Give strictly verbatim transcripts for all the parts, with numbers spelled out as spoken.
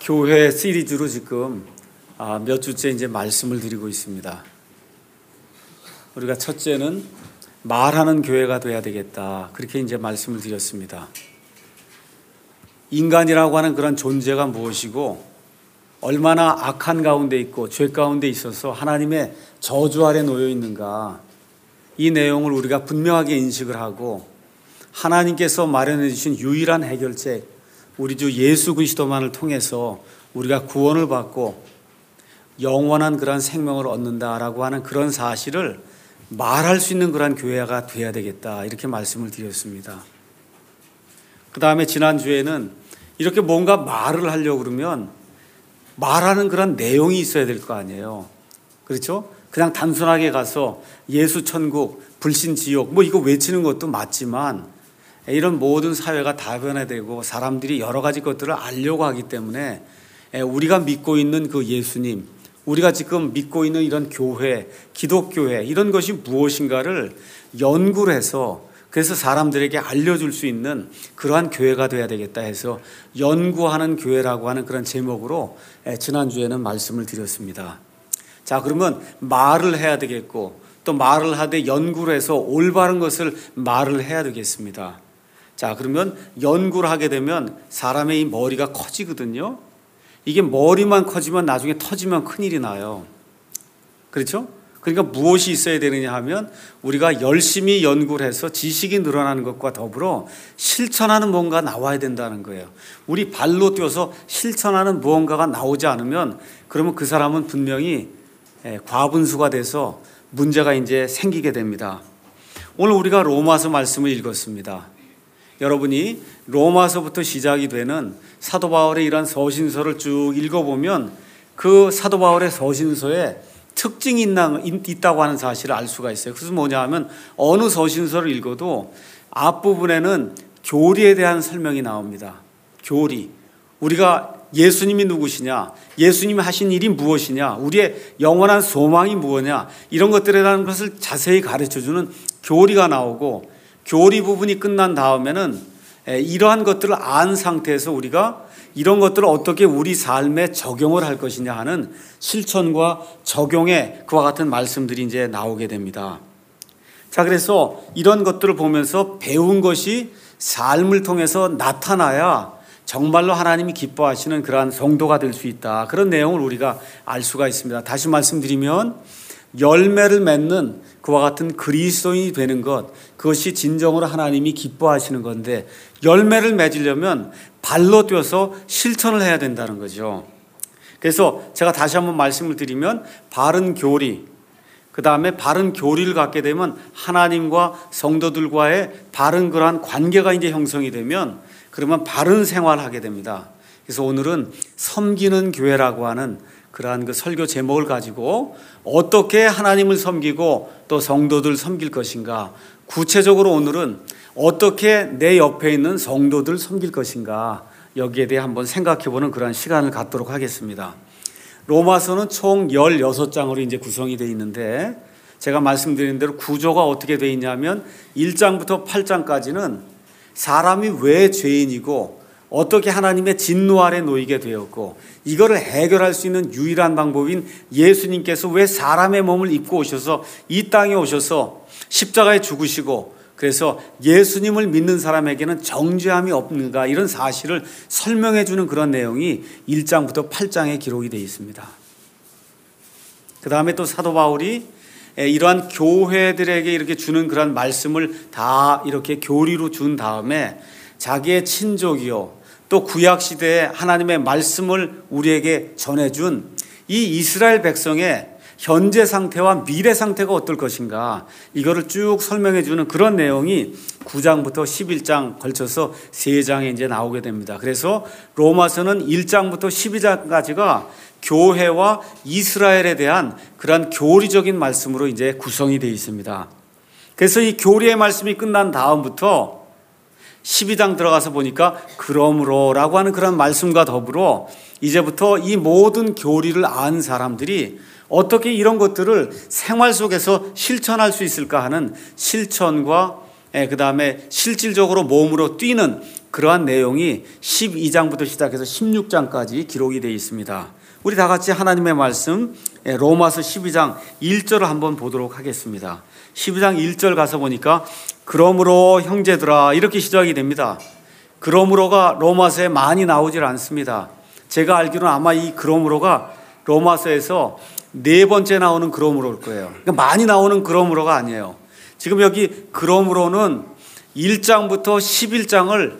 교회 시리즈로 지금 몇 주째 이제 말씀을 드리고 있습니다. 우리가 첫째는 말하는 교회가 돼야 되겠다. 그렇게 이제 말씀을 드렸습니다. 인간이라고 하는 그런 존재가 무엇이고 얼마나 악한 가운데 있고 죄 가운데 있어서 하나님의 저주 아래 놓여 있는가, 이 내용을 우리가 분명하게 인식을 하고 하나님께서 마련해 주신 유일한 해결책, 우리 주 예수 그리스도만을 통해서 우리가 구원을 받고 영원한 그런 생명을 얻는다라고 하는 그런 사실을 말할 수 있는 그런 교회가 돼야 되겠다, 이렇게 말씀을 드렸습니다. 그 다음에 지난주에는 이렇게 뭔가 말을 하려고 그러면 말하는 그런 내용이 있어야 될 거 아니에요. 그렇죠? 그냥 단순하게 가서 예수 천국, 불신 지옥 뭐 이거 외치는 것도 맞지만 이런 모든 사회가 다변화되고 사람들이 여러 가지 것들을 알려고 하기 때문에 우리가 믿고 있는 그 예수님, 우리가 지금 믿고 있는 이런 교회, 기독교회, 이런 것이 무엇인가를 연구를 해서 그래서 사람들에게 알려줄 수 있는 그러한 교회가 돼야 되겠다 해서 연구하는 교회라고 하는 그런 제목으로 지난주에는 말씀을 드렸습니다. 자, 그러면 말을 해야 되겠고 또 말을 하되 연구를 해서 올바른 것을 말을 해야 되겠습니다. 자, 그러면 연구를 하게 되면 사람의 이 머리가 커지거든요. 이게 머리만 커지면 나중에 터지면 큰일이 나요. 그렇죠? 그러니까 무엇이 있어야 되느냐 하면 우리가 열심히 연구를 해서 지식이 늘어나는 것과 더불어 실천하는 뭔가 나와야 된다는 거예요. 우리 발로 뛰어서 실천하는 무언가가 나오지 않으면 그러면 그 사람은 분명히 과분수가 돼서 문제가 이제 생기게 됩니다. 오늘 우리가 로마서 말씀을 읽었습니다. 여러분이 로마서부터 시작이 되는 사도 바울의 이런 서신서를 쭉 읽어보면 그 사도 바울의 서신서에 특징이 있다고 하는 사실을 알 수가 있어요. 그래서 뭐냐 하면 어느 서신서를 읽어도 앞부분에는 교리에 대한 설명이 나옵니다. 교리. 우리가 예수님이 누구시냐, 예수님이 하신 일이 무엇이냐, 우리의 영원한 소망이 무엇이냐, 이런 것들에 대한 것을 자세히 가르쳐주는 교리가 나오고, 교리 부분이 끝난 다음에는 이러한 것들을 안 상태에서 우리가 이런 것들을 어떻게 우리 삶에 적용을 할 것이냐 하는 실천과 적용의 그와 같은 말씀들이 이제 나오게 됩니다. 자, 그래서 이런 것들을 보면서 배운 것이 삶을 통해서 나타나야 정말로 하나님이 기뻐하시는 그러한 성도가 될 수 있다, 그런 내용을 우리가 알 수가 있습니다. 다시 말씀드리면 열매를 맺는 그와 같은 그리스도인이 되는 것, 그것이 진정으로 하나님이 기뻐하시는 건데 열매를 맺으려면 발로 뛰어서 실천을 해야 된다는 거죠. 그래서 제가 다시 한번 말씀을 드리면 바른 교리, 그 다음에 바른 교리를 갖게 되면 하나님과 성도들과의 바른 그러한 관계가 이제 형성이 되면 그러면 바른 생활을 하게 됩니다. 그래서 오늘은 섬기는 교회라고 하는 그러한 그 설교 제목을 가지고 어떻게 하나님을 섬기고 또 성도들 섬길 것인가, 구체적으로 오늘은 어떻게 내 옆에 있는 성도들 섬길 것인가, 여기에 대해 한번 생각해보는 그런 시간을 갖도록 하겠습니다. 로마서는 총 열여섯 장으로 이제 구성이 되어 있는데 제가 말씀드린 대로 구조가 어떻게 되어 있냐면 일 장부터 팔 장까지는 사람이 왜 죄인이고 어떻게 하나님의 진노 아래 놓이게 되었고 이거를 해결할 수 있는 유일한 방법인 예수님께서 왜 사람의 몸을 입고 오셔서 이 땅에 오셔서 십자가에 죽으시고 그래서 예수님을 믿는 사람에게는 정죄함이 없는가, 이런 사실을 설명해 주는 그런 내용이 일 장부터 팔 장에 기록이 되어 있습니다. 그 다음에 또 사도 바울이 이러한 교회들에게 이렇게 주는 그런 말씀을 다 이렇게 교리로 준 다음에 자기의 친족이요 또 구약시대에 하나님의 말씀을 우리에게 전해준 이 이스라엘 백성의 현재 상태와 미래 상태가 어떨 것인가, 이거를 쭉 설명해 주는 그런 내용이 구 장부터 십일 장 걸쳐서 세 장에 이제 나오게 됩니다. 그래서 로마서는 일 장부터 십이 장까지가 교회와 이스라엘에 대한 그런 교리적인 말씀으로 이제 구성이 되어 있습니다. 그래서 이 교리의 말씀이 끝난 다음부터 십이 장 들어가서 보니까 그러므로 라고 하는 그런 말씀과 더불어 이제부터 이 모든 교리를 안 사람들이 어떻게 이런 것들을 생활 속에서 실천할 수 있을까 하는 실천과 그 다음에 실질적으로 몸으로 뛰는 그러한 내용이 십이 장부터 시작해서 십육 장까지 기록이 되어 있습니다. 우리 다 같이 하나님의 말씀 로마서 십이 장 일 절을 한번 보도록 하겠습니다. 십이 장 일 절 가서 보니까 그러므로 형제들아 이렇게 시작이 됩니다. 그러므로가 로마서에 많이 나오질 않습니다. 제가 알기로는 아마 이 그러므로가 로마서에서 네 번째 나오는 그러므로일 거예요. 그러니까 많이 나오는 그러므로가 아니에요. 지금 여기 그러므로는 일 장부터 십일 장을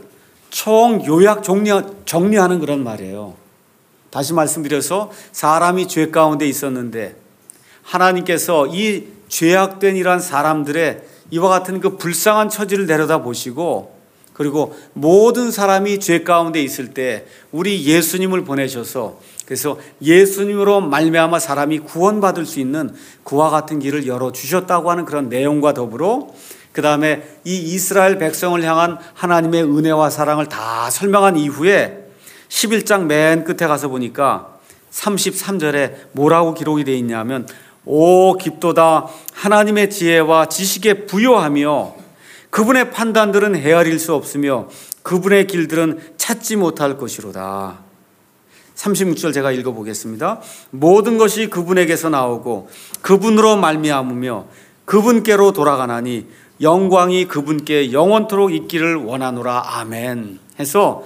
총 요약 정리, 정리하는 그런 말이에요. 다시 말씀드려서 사람이 죄 가운데 있었는데 하나님께서 이 죄악된 이러한 사람들의 이와 같은 그 불쌍한 처지를 내려다 보시고 그리고 모든 사람이 죄 가운데 있을 때 우리 예수님을 보내셔서 그래서 예수님으로 말미암아 사람이 구원받을 수 있는 그와 같은 길을 열어주셨다고 하는 그런 내용과 더불어 그 다음에 이 이스라엘 백성을 향한 하나님의 은혜와 사랑을 다 설명한 이후에 십일 장 맨 끝에 가서 보니까 삼십삼 절에 뭐라고 기록이 되어 있냐면 오 깊도다 하나님의 지혜와 지식에 부요하며 그분의 판단들은 헤아릴 수 없으며 그분의 길들은 찾지 못할 것이로다. 삼십육 절 제가 읽어보겠습니다. 모든 것이 그분에게서 나오고 그분으로 말미암으며 그분께로 돌아가나니 영광이 그분께 영원토록 있기를 원하노라. 아멘. 해서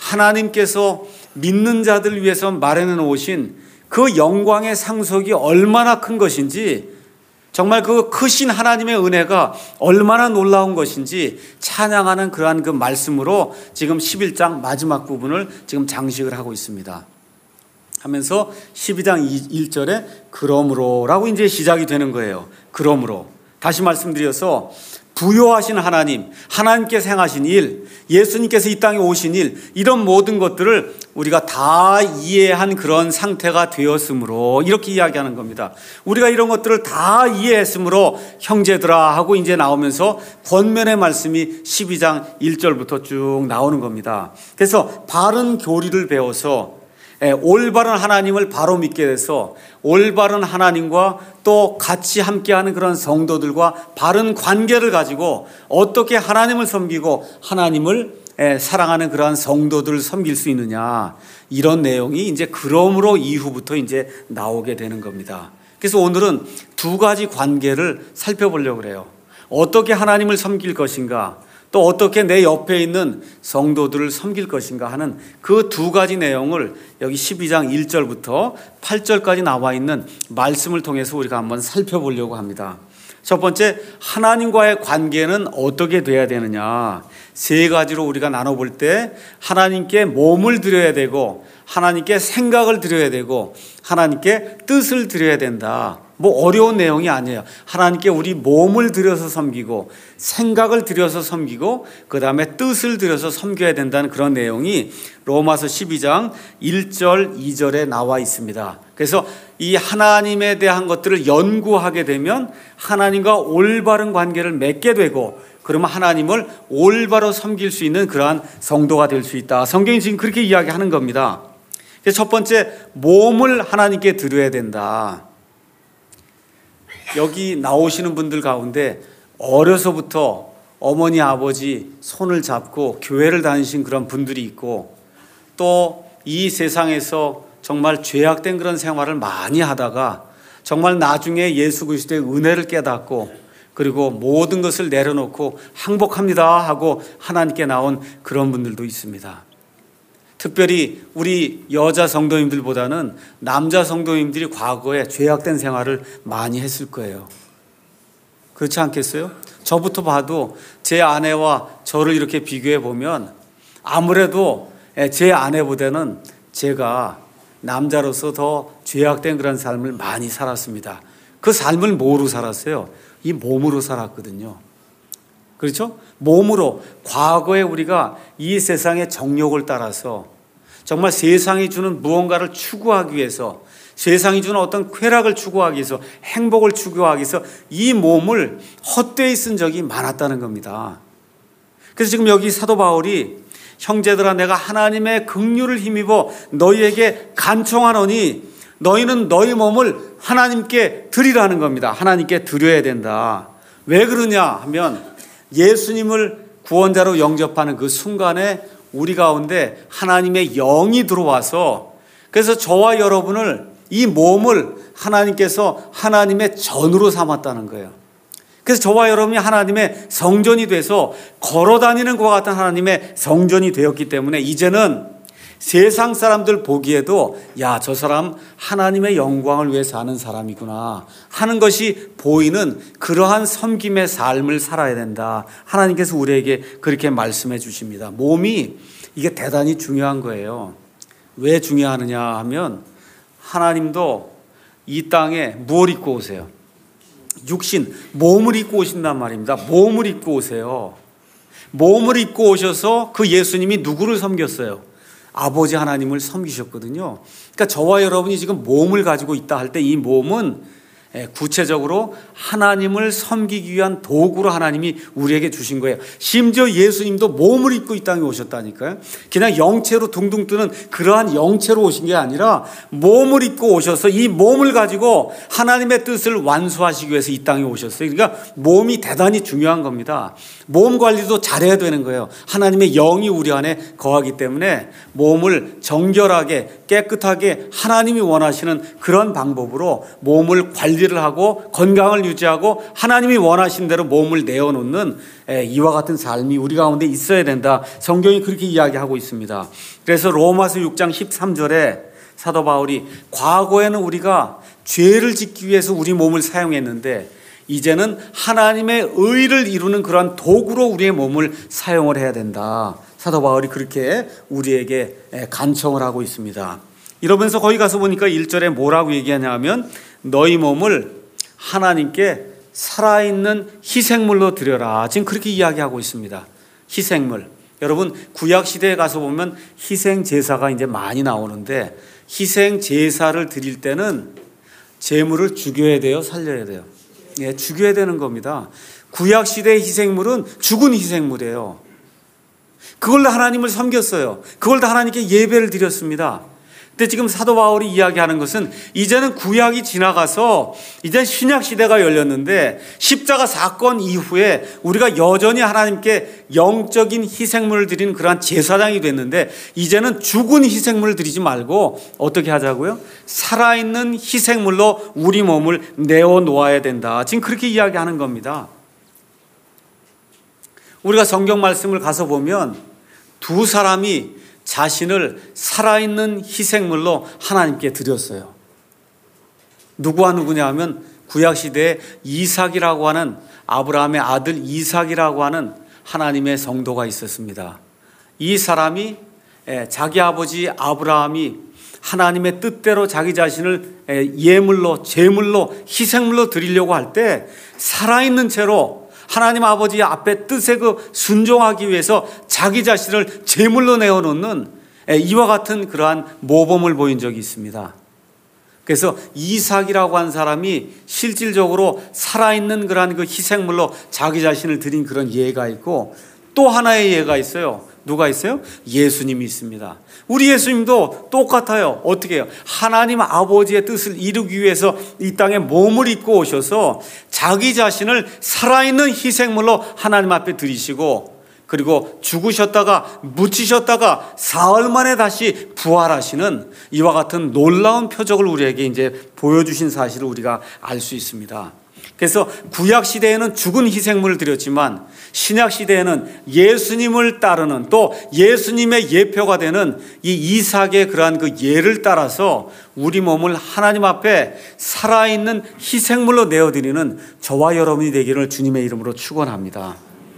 하나님께서 믿는 자들 위해서 마련해 놓으신 그 영광의 상속이 얼마나 큰 것인지 정말 그 크신 하나님의 은혜가 얼마나 놀라운 것인지 찬양하는 그러한 그 말씀으로 지금 십일 장 마지막 부분을 지금 장식을 하고 있습니다. 하면서 십이 장 일 절에 그러므로라고 이제 시작이 되는 거예요. 그러므로 다시 말씀드려서 부요하신 하나님, 하나님께서 행하신 일, 예수님께서 이 땅에 오신 일, 이런 모든 것들을 우리가 다 이해한 그런 상태가 되었으므로 이렇게 이야기하는 겁니다. 우리가 이런 것들을 다 이해했으므로 형제들아 하고 이제 나오면서 권면의 말씀이 십이 장 일 절부터 쭉 나오는 겁니다. 그래서 바른 교리를 배워서 올바른 하나님을 바로 믿게 돼서 올바른 하나님과 또 같이 함께하는 그런 성도들과 바른 관계를 가지고 어떻게 하나님을 섬기고 하나님을 사랑하는 그러한 성도들을 섬길 수 있느냐, 이런 내용이 이제 그러므로 이후부터 이제 나오게 되는 겁니다. 그래서 오늘은 두 가지 관계를 살펴보려고 그래요. 어떻게 하나님을 섬길 것인가, 또 어떻게 내 옆에 있는 성도들을 섬길 것인가 하는 그 두 가지 내용을 여기 십이 장 일 절부터 팔 절까지 나와 있는 말씀을 통해서 우리가 한번 살펴보려고 합니다. 첫 번째, 하나님과의 관계는 어떻게 돼야 되느냐. 세 가지로 우리가 나눠볼 때 하나님께 몸을 드려야 되고 하나님께 생각을 드려야 되고 하나님께 뜻을 드려야 된다. 뭐 어려운 내용이 아니에요. 하나님께 우리 몸을 들여서 섬기고 생각을 들여서 섬기고 그 다음에 뜻을 들여서 섬겨야 된다는 그런 내용이 로마서 십이 장 일 절 이 절에 나와 있습니다. 그래서 이 하나님에 대한 것들을 연구하게 되면 하나님과 올바른 관계를 맺게 되고 그러면 하나님을 올바로 섬길 수 있는 그러한 성도가 될 수 있다. 성경이 지금 그렇게 이야기하는 겁니다. 첫 번째, 몸을 하나님께 드려야 된다. 여기 나오시는 분들 가운데 어려서부터 어머니 아버지 손을 잡고 교회를 다니신 그런 분들이 있고 또 이 세상에서 정말 죄악된 그런 생활을 많이 하다가 정말 나중에 예수 그리스도의 은혜를 깨닫고 그리고 모든 것을 내려놓고 항복합니다 하고 하나님께 나온 그런 분들도 있습니다. 특별히 우리 여자 성도님들보다는 남자 성도님들이 과거에 죄악된 생활을 많이 했을 거예요. 그렇지 않겠어요? 저부터 봐도 제 아내와 저를 이렇게 비교해 보면 아무래도 제 아내보다는 제가 남자로서 더 죄악된 그런 삶을 많이 살았습니다. 그 삶을 뭐로 살았어요? 이 몸으로 살았거든요. 그렇죠? 몸으로 과거에 우리가 이 세상의 정욕을 따라서 정말 세상이 주는 무언가를 추구하기 위해서 세상이 주는 어떤 쾌락을 추구하기 위해서 행복을 추구하기 위해서 이 몸을 헛되이 쓴 적이 많았다는 겁니다. 그래서 지금 여기 사도 바울이 형제들아 내가 하나님의 긍휼을 힘입어 너희에게 간청하노니 너희는 너희 몸을 하나님께 드리라는 겁니다. 하나님께 드려야 된다. 왜 그러냐 하면 예수님을 구원자로 영접하는 그 순간에 우리 가운데 하나님의 영이 들어와서, 그래서 저와 여러분을, 이 몸을 하나님께서 하나님의 전으로 삼았다는 거예요. 그래서 저와 여러분이 하나님의 성전이 돼서 걸어다니는 것과 같은 하나님의 성전이 되었기 때문에 이제는 세상 사람들 보기에도 야, 저 사람 하나님의 영광을 위해 사는 사람이구나 하는 것이 보이는 그러한 섬김의 삶을 살아야 된다. 하나님께서 우리에게 그렇게 말씀해 주십니다. 몸이 이게 대단히 중요한 거예요. 왜 중요하느냐 하면 하나님도 이 땅에 무엇을 입고 오세요? 육신, 몸을 입고 오신단 말입니다. 몸을 입고 오세요. 몸을 입고 오셔서 그 예수님이 누구를 섬겼어요? 아버지 하나님을 섬기셨거든요. 그러니까 저와 여러분이 지금 몸을 가지고 있다 할 때 이 몸은 구체적으로 하나님을 섬기기 위한 도구로 하나님이 우리에게 주신 거예요. 심지어 예수님도 몸을 입고 이 땅에 오셨다니까요. 그냥 영체로 둥둥 뜨는 그러한 영체로 오신 게 아니라 몸을 입고 오셔서 이 몸을 가지고 하나님의 뜻을 완수하시기 위해서 이 땅에 오셨어요. 그러니까 몸이 대단히 중요한 겁니다. 몸 관리도 잘해야 되는 거예요. 하나님의 영이 우리 안에 거하기 때문에 몸을 정결하게 깨끗하게 하나님이 원하시는 그런 방법으로 몸을 관리를 하고 건강을 유지하고 하나님이 원하신 대로 몸을 내어놓는 이와 같은 삶이 우리 가운데 있어야 된다. 성경이 그렇게 이야기하고 있습니다. 그래서 로마서 육 장 십삼 절에 사도 바울이 과거에는 우리가 죄를 짓기 위해서 우리 몸을 사용했는데 이제는 하나님의 의를 이루는 그러한 도구로 우리의 몸을 사용을 해야 된다. 사도 바울이 그렇게 우리에게 간청을 하고 있습니다. 이러면서 거기 가서 보니까 일 절에 뭐라고 얘기하냐 하면 너희 몸을 하나님께 살아있는 희생물로 드려라. 지금 그렇게 이야기하고 있습니다. 희생물. 여러분 구약 시대에 가서 보면 희생 제사가 이제 많이 나오는데 희생 제사를 드릴 때는 제물을 죽여야 돼요, 살려야 돼요? 예, 죽여야 되는 겁니다. 구약 시대의 희생물은 죽은 희생물이에요. 그걸로 하나님을 섬겼어요. 그걸로 하나님께 예배를 드렸습니다. 근데 지금 사도 바울이 이야기하는 것은 이제는 구약이 지나가서 이제 신약 시대가 열렸는데 십자가 사건 이후에 우리가 여전히 하나님께 영적인 희생물을 드리는 그러한 제사장이 됐는데 이제는 죽은 희생물을 드리지 말고 어떻게 하자고요? 살아있는 희생물로 우리 몸을 내어놓아야 된다. 지금 그렇게 이야기하는 겁니다. 우리가 성경 말씀을 가서 보면 두 사람이 자신을 살아있는 희생물로 하나님께 드렸어요. 누구와 누구냐 하면 구약시대에 이삭이라고 하는 아브라함의 아들 이삭이라고 하는 하나님의 성도가 있었습니다. 이 사람이 자기 아버지 아브라함이 하나님의 뜻대로 자기 자신을 예물로 제물로 희생물로 드리려고 할 때 살아있는 채로 하나님 아버지 앞에 뜻에 그 순종하기 위해서 자기 자신을 제물로 내어놓는 이와 같은 그러한 모범을 보인 적이 있습니다. 그래서 이삭이라고 한 사람이 실질적으로 살아있는 그러한 그 희생물로 자기 자신을 드린 그런 예가 있고 또 하나의 예가 있어요. 누가 있어요? 예수님이 있습니다. 우리 예수님도 똑같아요. 어떻게 해요? 하나님 아버지의 뜻을 이루기 위해서 이 땅에 몸을 입고 오셔서 자기 자신을 살아있는 희생물로 하나님 앞에 드리시고 그리고 죽으셨다가 묻히셨다가 사흘 만에 다시 부활하시는 이와 같은 놀라운 표적을 우리에게 이제 보여주신 사실을 우리가 알 수 있습니다. 그래서 구약 시대에는 죽은 희생물을 드렸지만 신약 시대에는 예수님을 따르는 또 예수님의 예표가 되는 이 이삭의 그러한 그 예를 따라서 우리 몸을 하나님 앞에 살아있는 희생물로 내어드리는 저와 여러분이 되기를 주님의 이름으로 축원합니다.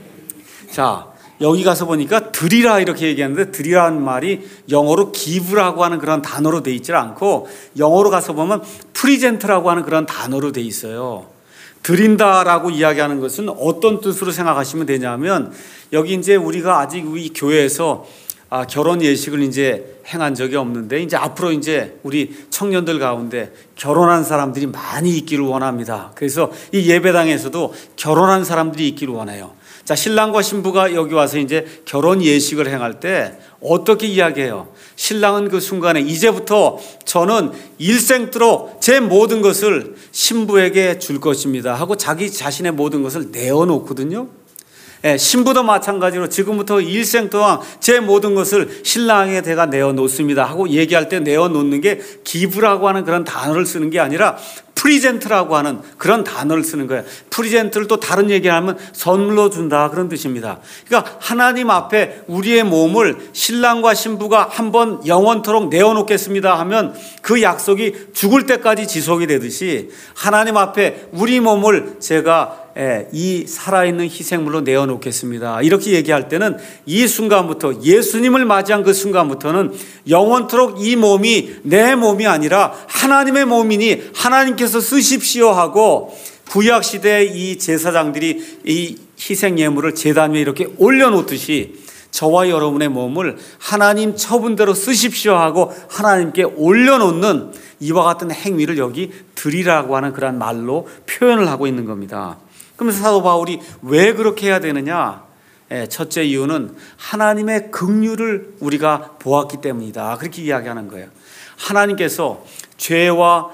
자, 여기 가서 보니까 드리라 이렇게 얘기하는데 드리라는 말이 영어로 give라고 하는 그런 단어로 돼 있지 않고 영어로 가서 보면 present라고 하는 그런 단어로 돼 있어요. 드린다라고 이야기하는 것은 어떤 뜻으로 생각하시면 되냐면 여기 이제 우리가 아직 이 교회에서 아, 결혼 예식을 이제 행한 적이 없는데 이제 앞으로 이제 우리 청년들 가운데 결혼한 사람들이 많이 있기를 원합니다. 그래서 이 예배당에서도 결혼한 사람들이 있기를 원해요. 자, 신랑과 신부가 여기 와서 이제 결혼 예식을 행할 때 어떻게 이야기해요? 신랑은 그 순간에 이제부터 저는 일생토록 제 모든 것을 신부에게 줄 것입니다 하고 자기 자신의 모든 것을 내어놓거든요. 예, 신부도 마찬가지로 지금부터 일생 동안 제 모든 것을 신랑에게 내가 내어놓습니다 하고 얘기할 때 내어놓는 게 기브라고 하는 그런 단어를 쓰는 게 아니라 프리젠트라고 하는 그런 단어를 쓰는 거예요. 프리젠트를 또 다른 얘기하면 선물로 준다 그런 뜻입니다. 그러니까 하나님 앞에 우리의 몸을 신랑과 신부가 한번 영원토록 내어놓겠습니다 하면 그 약속이 죽을 때까지 지속이 되듯이 하나님 앞에 우리 몸을 제가 이 살아있는 희생물로 내어놓겠습니다 이렇게 얘기할 때는 이 순간부터 예수님을 맞이한 그 순간부터는 영원토록 이 몸이 내 몸이 아니라 하나님의 몸이니 하나님께서 쓰십시오 하고 구약시대에 이 제사장들이 이 희생 예물을 제단 위에 이렇게 올려놓듯이 저와 여러분의 몸을 하나님 처분대로 쓰십시오 하고 하나님께 올려놓는 이와 같은 행위를 여기 드리라고 하는 그런 말로 표현을 하고 있는 겁니다. 그러면서 사도 바울이 왜 그렇게 해야 되느냐? 첫째 이유는 하나님의 긍휼을 우리가 보았기 때문이다. 그렇게 이야기하는 거예요. 하나님께서 죄와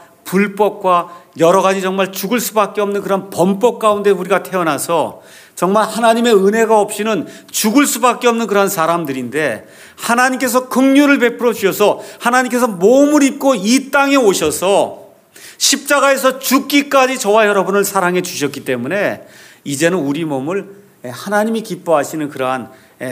불법과 여러 가지 정말 죽을 수밖에 없는 그런 범법 가운데 우리가 태어나서 정말 하나님의 은혜가 없이는 죽을 수밖에 없는 그런 사람들인데 하나님께서 긍휼을 베풀어 주셔서 하나님께서 몸을 입고 이 땅에 오셔서 십자가에서 죽기까지 저와 여러분을 사랑해 주셨기 때문에 이제는 우리 몸을 하나님이 기뻐하시는 그러한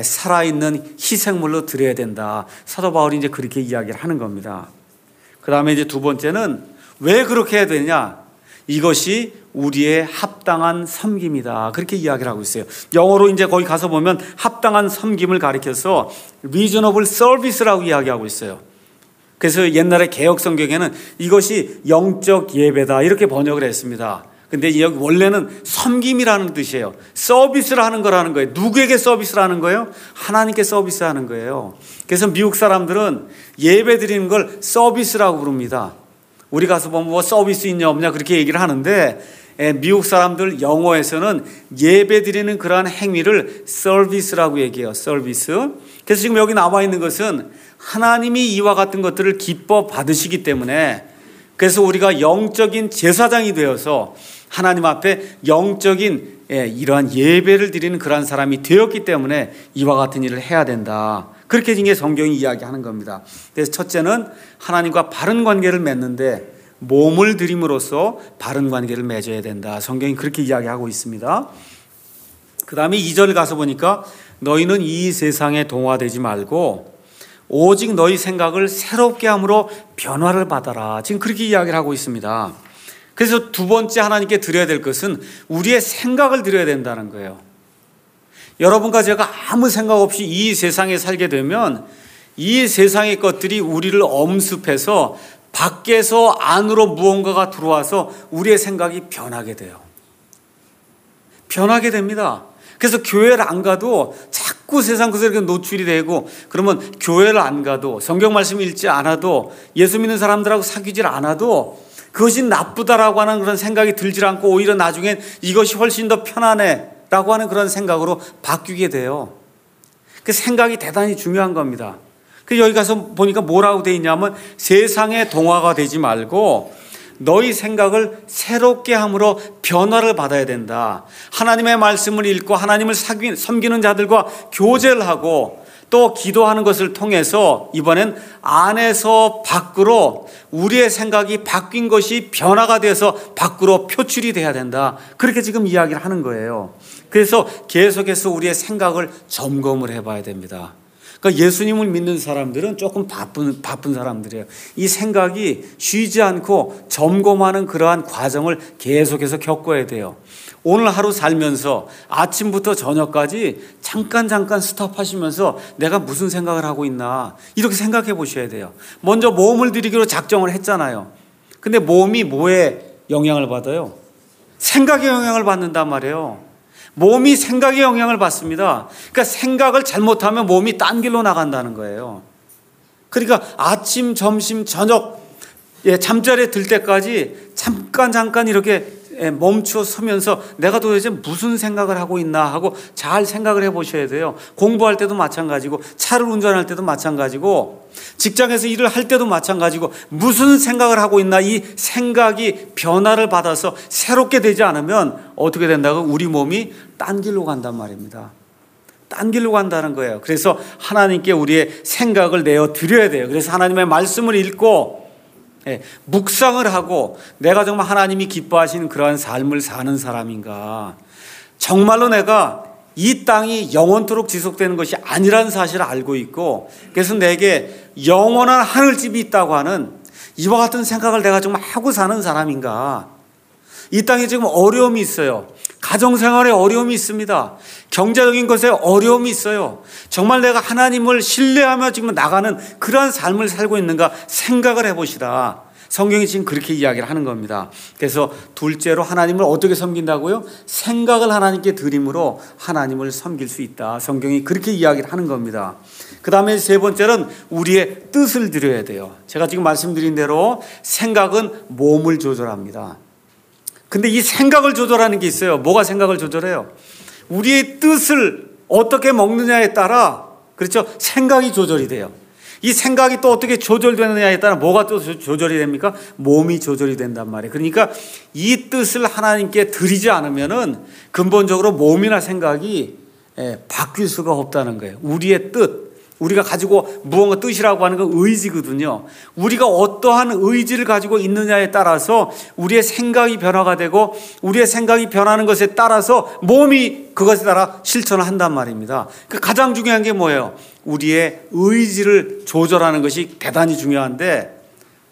살아있는 희생물로 드려야 된다. 사도 바울이 이제 그렇게 이야기를 하는 겁니다. 그 다음에 이제 두 번째는 왜 그렇게 해야 되냐? 이것이 우리의 합당한 섬김이다. 그렇게 이야기를 하고 있어요. 영어로 이제 거기 가서 보면 합당한 섬김을 가리켜서 reasonable service라고 이야기하고 있어요. 그래서 옛날에 개역 성경에는 이것이 영적 예배다 이렇게 번역을 했습니다. 근데 여기 원래는 섬김이라는 뜻이에요. 서비스를 하는 거라는 거예요. 누구에게 서비스를 하는 거예요? 하나님께 서비스하는 거예요. 그래서 미국 사람들은 예배 드리는 걸 서비스라고 부릅니다. 우리 가서 보면 뭐 서비스 있냐 없냐 그렇게 얘기를 하는데 미국 사람들 영어에서는 예배 드리는 그러한 행위를 서비스라고 얘기해요. 서비스. 그래서 지금 여기 나와 있는 것은 하나님이 이와 같은 것들을 기뻐 받으시기 때문에 그래서 우리가 영적인 제사장이 되어서 하나님 앞에 영적인 이러한 예배를 드리는 그러한 사람이 되었기 때문에 이와 같은 일을 해야 된다. 그렇게 이제 성경이 이야기하는 겁니다. 그래서 첫째는 하나님과 바른 관계를 맺는데 몸을 드림으로써 바른 관계를 맺어야 된다. 성경이 그렇게 이야기하고 있습니다. 그 다음에 이 절 가서 보니까 너희는 이 세상에 동화되지 말고 오직 너희 생각을 새롭게 함으로 변화를 받아라. 지금 그렇게 이야기를 하고 있습니다. 그래서 두 번째 하나님께 드려야 될 것은 우리의 생각을 드려야 된다는 거예요. 여러분과 제가 아무 생각 없이 이 세상에 살게 되면 이 세상의 것들이 우리를 엄습해서 밖에서 안으로 무언가가 들어와서 우리의 생각이 변하게 돼요. 변하게 됩니다. 그래서 교회를 안 가도 자꾸 세상 것에 노출이 되고 그러면 교회를 안 가도 성경 말씀 읽지 않아도 예수 믿는 사람들하고 사귀질 않아도 그것이 나쁘다라고 하는 그런 생각이 들질 않고 오히려 나중엔 이것이 훨씬 더 편하네 라고 하는 그런 생각으로 바뀌게 돼요. 그 생각이 대단히 중요한 겁니다. 그래서 여기 가서 보니까 뭐라고 되어 있냐면 세상의 동화가 되지 말고 너희 생각을 새롭게 함으로 변화를 받아야 된다. 하나님의 말씀을 읽고 하나님을 섬기는 자들과 교제를 하고 또 기도하는 것을 통해서 이번엔 안에서 밖으로 우리의 생각이 바뀐 것이 변화가 돼서 밖으로 표출이 돼야 된다. 그렇게 지금 이야기를 하는 거예요. 그래서 계속해서 우리의 생각을 점검을 해봐야 됩니다. 그러니까 예수님을 믿는 사람들은 조금 바쁜, 바쁜 사람들이에요. 이 생각이 쉬지 않고 점검하는 그러한 과정을 계속해서 겪어야 돼요. 오늘 하루 살면서 아침부터 저녁까지 잠깐 잠깐 스톱하시면서 내가 무슨 생각을 하고 있나 이렇게 생각해 보셔야 돼요. 먼저 몸을 드리기로 작정을 했잖아요. 근데 몸이 뭐에 영향을 받아요? 생각에 영향을 받는단 말이에요. 몸이 생각에 영향을 받습니다. 그러니까 생각을 잘못하면 몸이 딴 길로 나간다는 거예요. 그러니까 아침, 점심, 저녁 예, 잠자리에 들 때까지 잠깐 잠깐 이렇게 멈춰 서면서 내가 도대체 무슨 생각을 하고 있나 하고 잘 생각을 해보셔야 돼요. 공부할 때도 마찬가지고, 차를 운전할 때도 마찬가지고, 직장에서 일을 할 때도 마찬가지고, 무슨 생각을 하고 있나, 이 생각이 변화를 받아서 새롭게 되지 않으면 어떻게 된다고? 우리 몸이 딴 길로 간단 말입니다. 딴 길로 간다는 거예요. 그래서 하나님께 우리의 생각을 내어 드려야 돼요. 그래서 하나님의 말씀을 읽고 예, 묵상을 하고, 내가 정말 하나님이 기뻐하시는 그러한 삶을 사는 사람인가, 정말로 내가 이 땅이 영원토록 지속되는 것이 아니라는 사실을 알고 있고, 그래서 내게 영원한 하늘집이 있다고 하는 이와 같은 생각을 내가 정말 하고 사는 사람인가. 이 땅에 지금 어려움이 있어요. 가정생활에 어려움이 있습니다. 경제적인 것에 어려움이 있어요. 정말 내가 하나님을 신뢰하며 지금 나가는 그러한 삶을 살고 있는가 생각을 해보시라. 성경이 지금 그렇게 이야기를 하는 겁니다. 그래서 둘째로 하나님을 어떻게 섬긴다고요? 생각을 하나님께 드림으로 하나님을 섬길 수 있다. 성경이 그렇게 이야기를 하는 겁니다. 그 다음에 세 번째는 우리의 뜻을 드려야 돼요. 제가 지금 말씀드린 대로 생각은 몸을 조절합니다. 근데 이 생각을 조절하는 게 있어요. 뭐가 생각을 조절해요? 우리의 뜻을 어떻게 먹느냐에 따라, 그렇죠? 생각이 조절이 돼요. 이 생각이 또 어떻게 조절되느냐에 따라 뭐가 또 조절이 됩니까? 몸이 조절이 된단 말이에요. 그러니까 이 뜻을 하나님께 드리지 않으면은 근본적으로 몸이나 생각이 바뀔 수가 없다는 거예요. 우리의 뜻, 우리가 가지고 무언가 뜻이라고 하는 건 의지거든요. 우리가 어떠한 의지를 가지고 있느냐에 따라서 우리의 생각이 변화가 되고, 우리의 생각이 변하는 것에 따라서 몸이 그것에 따라 실천을 한단 말입니다. 그 가장 중요한 게 뭐예요? 우리의 의지를 조절하는 것이 대단히 중요한데,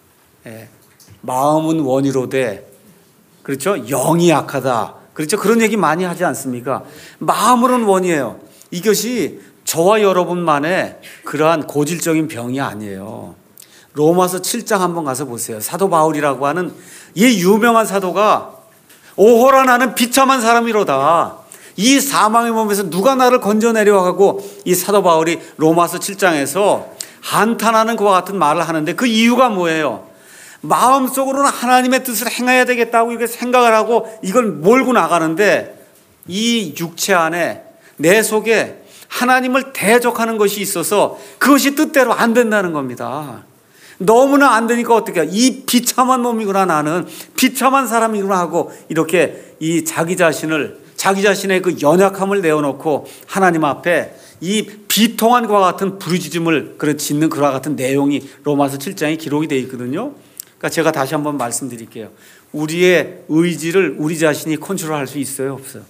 예, 마음은 원이로되, 그렇죠? 영이 약하다. 그렇죠? 그런 얘기 많이 하지 않습니까? 마음으로는 원이에요. 이것이 저와 여러분만의 그러한 고질적인 병이 아니에요. 로마서 칠 장 한번 가서 보세요. 사도 바울이라고 하는 이 유명한 사도가 오호라 나는 비참한 사람이로다. 이 사망의 몸에서 누가 나를 건져내려 하고, 이 사도 바울이 로마서 칠 장에서 한탄하는 그와 같은 말을 하는데, 그 이유가 뭐예요? 마음속으로는 하나님의 뜻을 행해야 되겠다고 이렇게 생각을 하고 이걸 몰고 나가는데, 이 육체 안에 내 속에 하나님을 대적하는 것이 있어서 그것이 뜻대로 안 된다는 겁니다. 너무나 안 되니까 어떻게 해요? 이 비참한 몸이구나, 나는 비참한 사람이구나 하고 이렇게 이 자기 자신을, 자기 자신의 그 연약함을 내어놓고 하나님 앞에 이 비통한 것과 같은 부르짖음을 짓는 그와 같은 내용이 로마서 칠 장에 기록이 되어 있거든요. 그러니까 제가 다시 한번 말씀드릴게요. 우리의 의지를 우리 자신이 컨트롤할 수 있어요, 없어요?